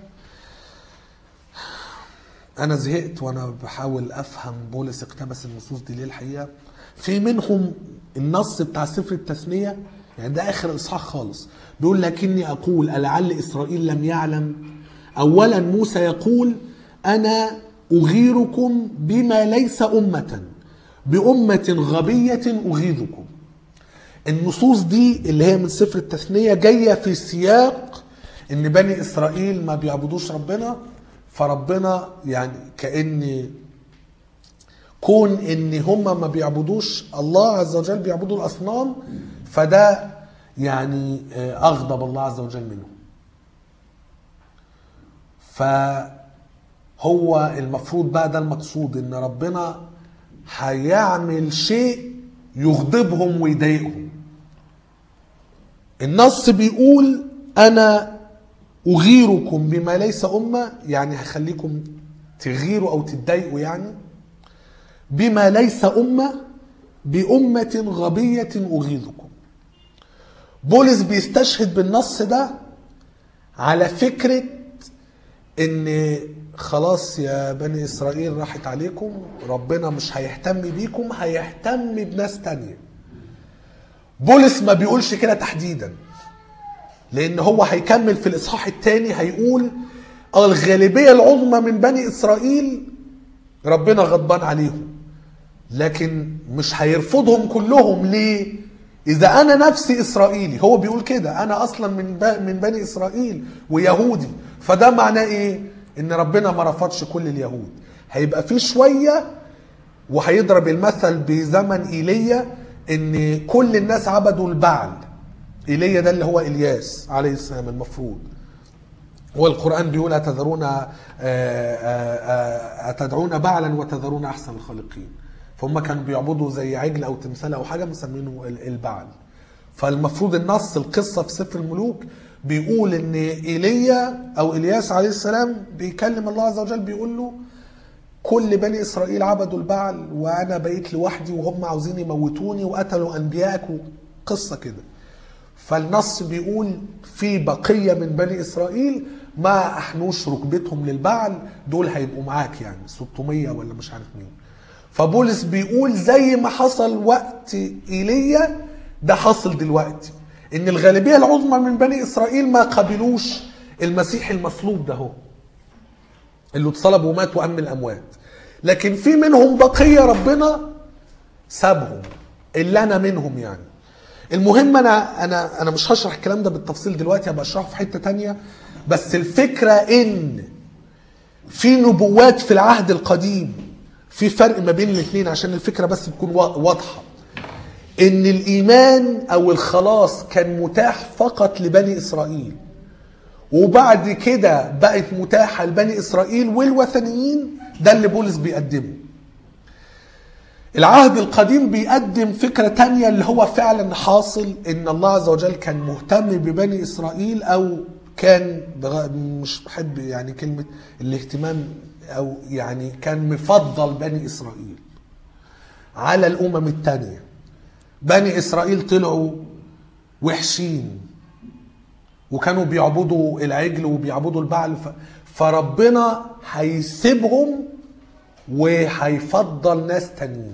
انا زهقت وانا بحاول افهم بولس اقتبس النصوص دي ليه. الحقيقه في منهم النص بتاع سفر التثنيه، يعني ده اخر اصحاح خالص، بيقول لكني اقول لعل اسرائيل لم يعلم. اولا موسى يقول انا اغيركم بما ليس امه، بامه غبيه اغيظكم. النصوص دي اللي هي من سفر التثنيه جايه في سياق ان بني اسرائيل ما بيعبدوش ربنا، فربنا يعني كأن كون ان هم ما بيعبدوش الله عز وجل، بيعبدوا الاصنام، فده يعني اغضب الله عز وجل منهم. فهو المفروض بقى ده المقصود، ان ربنا هيعمل شيء يغضبهم ويضايقهم. النص بيقول انا اغيركم بما ليس امه، يعني هخليكم تغيروا او تتضايقوا، يعني بما ليس امه بامه غبيه اغيظكم. بولس بيستشهد بالنص ده على فكره ان خلاص يا بني اسرائيل راحت عليكم، ربنا مش هيهتم بيكم، هيهتم بناس تانية. بولس ما بيقولش كده تحديدا، لان هو هيكمل في الاصحاح الثاني هيقول الغالبيه العظمى من بني اسرائيل ربنا غضبان عليهم، لكن مش هيرفضهم كلهم. ليه؟ اذا انا نفسي اسرائيلي، هو بيقول كده انا اصلا من من بني اسرائيل ويهودي، فده معناه ايه؟ ان ربنا ما رفضش كل اليهود. هيبقى في شويه، وهيضرب المثل بزمن ايليا ان كل الناس عبدوا البعل. ايليا ده اللي هو الياس عليه السلام المفروض، والقرآن بيقول أتذرون أتدعون بعلا وتذرون أحسن الخالقين. فهم كانوا بيعبدوا زي عجل أو تمثال أو حاجة مسمينه البعل. فالمفروض النص القصة في سفر الملوك بيقول إن إيليا أو إلياس عليه السلام بيكلم الله عز وجل، بيقول له كل بني إسرائيل عبدوا البعل وأنا بقيت لوحدي وهم عاوزين يموتوني وقتلوا أنبيائك، قصة كده. فالنص بيقول في بقية من بني إسرائيل ما أحنوش ركبتهم للبعل، دول هيبقوا معاك يعني ستمية ولا مش عارف مين. فبولس بيقول زي ما حصل وقت إيليا ده حصل دلوقتي، إن الغالبية العظمى من بني إسرائيل ما قبلوش المسيح المصلوب ده هو اللي اتصلب ومات وقام من الأموات، لكن في منهم بقية ربنا سابهم، اللي أنا منهم يعني. المهم انا انا انا مش هشرح الكلام ده بالتفصيل دلوقتي، هبقى اشرحه في حته تانية. بس الفكره ان في نبوات في العهد القديم، في فرق ما بين الاثنين عشان الفكره بس تكون واضحه. ان الايمان او الخلاص كان متاح فقط لبني اسرائيل، وبعد كده بقت متاحه لبني اسرائيل والوثنيين. ده اللي بولس بيقدمه. العهد القديم بيقدم فكرة تانية اللي هو فعلا حاصل، ان الله عز وجل كان مهتم ببني اسرائيل، او كان مش بحب يعني كلمة الاهتمام، او يعني كان مفضل بني اسرائيل على الامم التانية. بني اسرائيل طلعوا وحشين وكانوا بيعبدوا العجل وبيعبدوا البعل، فربنا هيسيبهم وهيفضل ناس تانيين.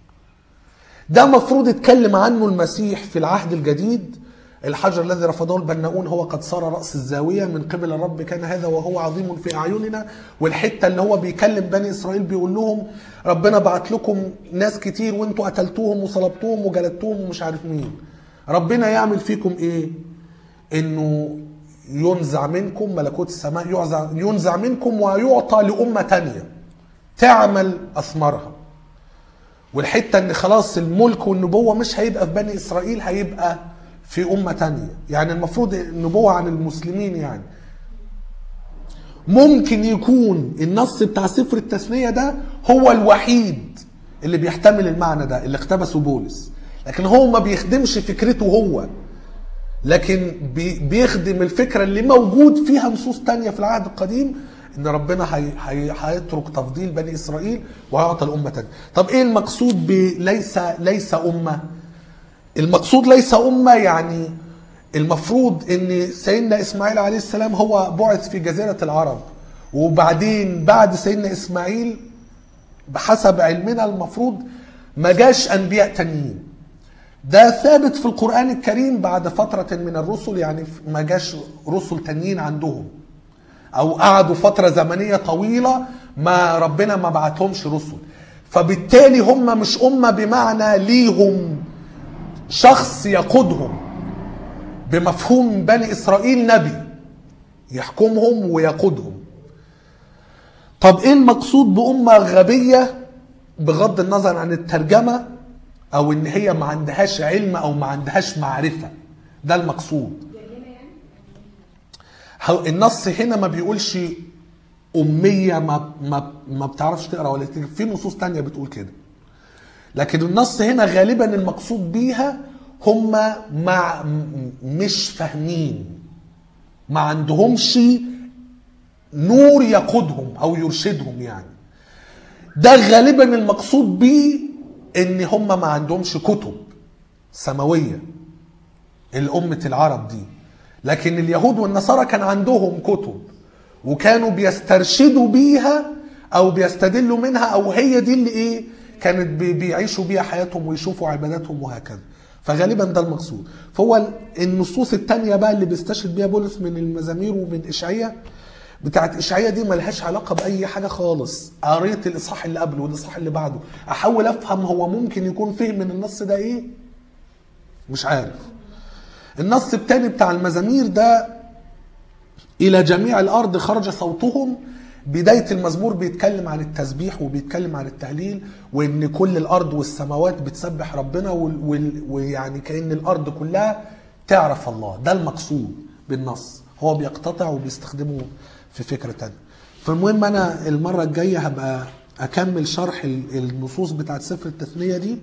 ده مفروض اتكلم عنه المسيح في العهد الجديد. الحجر الذي رفضه البناؤون هو قد صار رأس الزاوية، من قبل الرب كان هذا وهو عظيم في أعيننا. والحتة اللي هو بيكلم بني إسرائيل بيقول لهم ربنا بعت لكم ناس كتير وانتوا قتلتوهم وصلبتوهم وجلدتوهم ومش عارف مين، ربنا يعمل فيكم ايه؟ انه ينزع منكم ملكوت السماء، ينزع منكم ويعطى لأمة تانية تعمل أثمارها. والحتة ان خلاص الملك والنبوة مش هيبقى في بني إسرائيل، هيبقى في أمة تانية. يعني المفروض النبوة عن المسلمين. يعني ممكن يكون النص بتاع سفر التثنية ده هو الوحيد اللي بيحتمل المعنى ده اللي اقتبسه بولس، لكن هو ما بيخدمش فكرته هو، لكن بيخدم الفكرة اللي موجود فيها نصوص تانية في العهد القديم، ان ربنا هي هي هيترك تفضيل بني اسرائيل وهيعطى الامه تانية. طب ايه المقصود بليس ليس امه؟ المقصود ليس امه يعني المفروض ان سيدنا اسماعيل عليه السلام هو بعث في جزيره العرب، وبعدين بعد سيدنا اسماعيل بحسب علمنا المفروض ما جاش انبياء تانيين. ده ثابت في القرآن الكريم بعد فترة من الرسل، يعني ما جاش رسل تانيين عندهم، او قعدوا فترة زمنية طويلة ما ربنا ما بعتهمش رسل. فبالتالي هم مش امة بمعنى ليهم شخص يقودهم بمفهوم بني اسرائيل، نبي يحكمهم ويقودهم. طب ايه المقصود بأمة غبية بغض النظر عن الترجمة او ان هي ما عندهاش علم او ما عندهاش معرفة. ده المقصود. النص هنا ما بيقولش أمية ما, ما, ما بتعرفش تقرأ ولا تكتب، في نصوص تانية بتقول كده. لكن النص هنا غالبا المقصود بيها هم مع مش فاهمين، ما عندهمش نور يقودهم او يرشدهم يعني. ده غالبا المقصود بيه ان هم ما عندهمش كتب سماوية الأمة العرب دي. لكن اليهود والنصارى كان عندهم كتب وكانوا بيسترشدوا بيها او بيستدلوا منها، او هي دي اللي ايه كانت بيعيشوا بيها حياتهم ويشوفوا عباداتهم وهكذا. فغالبا ده المقصود. فهو النصوص التانية بقى اللي بيستشهد بيها بولس من المزامير ومن إشعياء، بتاعت إشعياء دي ملهاش علاقة بأي حاجة خالص. قريت الإصحاح اللي قبله والإصحاح اللي بعده أحاول أفهم هو ممكن يكون فهم من النص ده إيه، مش عارف. النص التاني بتاع المزامير ده إلى جميع الأرض خرج صوتهم، بداية المزمور بيتكلم عن التسبيح وبيتكلم عن التهليل، وإن كل الأرض والسماوات بتسبح ربنا، ويعني كأن الأرض كلها تعرف الله. ده المقصود بالنص. هو بيقتطع وبيستخدمه في فكرة تانية. فالمهم أنا المرة الجاية هبقى أكمل شرح النصوص بتاعت سفر التثنية دي،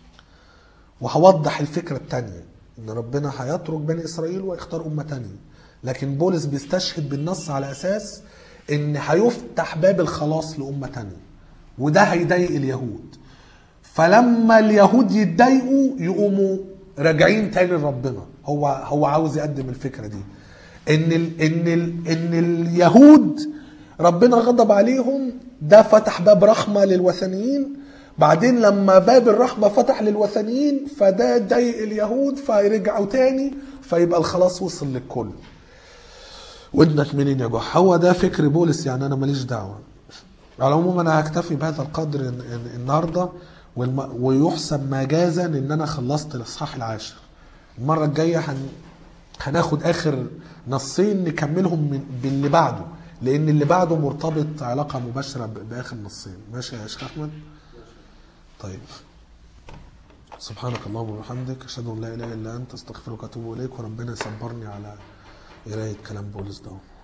وهوضح الفكرة التانية إن ربنا هيترك بني إسرائيل ويختار أمة تانية. لكن بولس بيستشهد بالنص على أساس إن هيفتح باب الخلاص لأمة تانية، وده هيضايق اليهود. فلما اليهود يتضايقوا يقوموا راجعين تاني لربنا. هو هو عاوز يقدم الفكرة دي إن ال إن ال إن اليهود ربنا غضب عليهم، ده فتح باب رحمة للوثنيين. بعدين لما باب الرحمة فتح للوثنيين فده ضايق اليهود فيرجعوا تاني، فيبقى الخلاص وصل للكل. ودنك منين يا جح؟ هو ده فكر بولس يعني، انا ماليش دعوه. على العموم انا هكتفي بهذا القدر النهارده، ويحسب مجازا ان انا خلصت الاصحاح العاشر. المره الجايه هن... هناخد اخر نصين نكملهم من... باللي بعده، لان اللي بعده مرتبط علاقه مباشره باخر نصين. ماشي يا شيخ احمد؟ طيب، سبحانك اللهم وبحمدك، اشهد ان لا اله الا انت، استغفرك واتوب اليك. وربنا يصبرني على قرايه كلام بولس ده.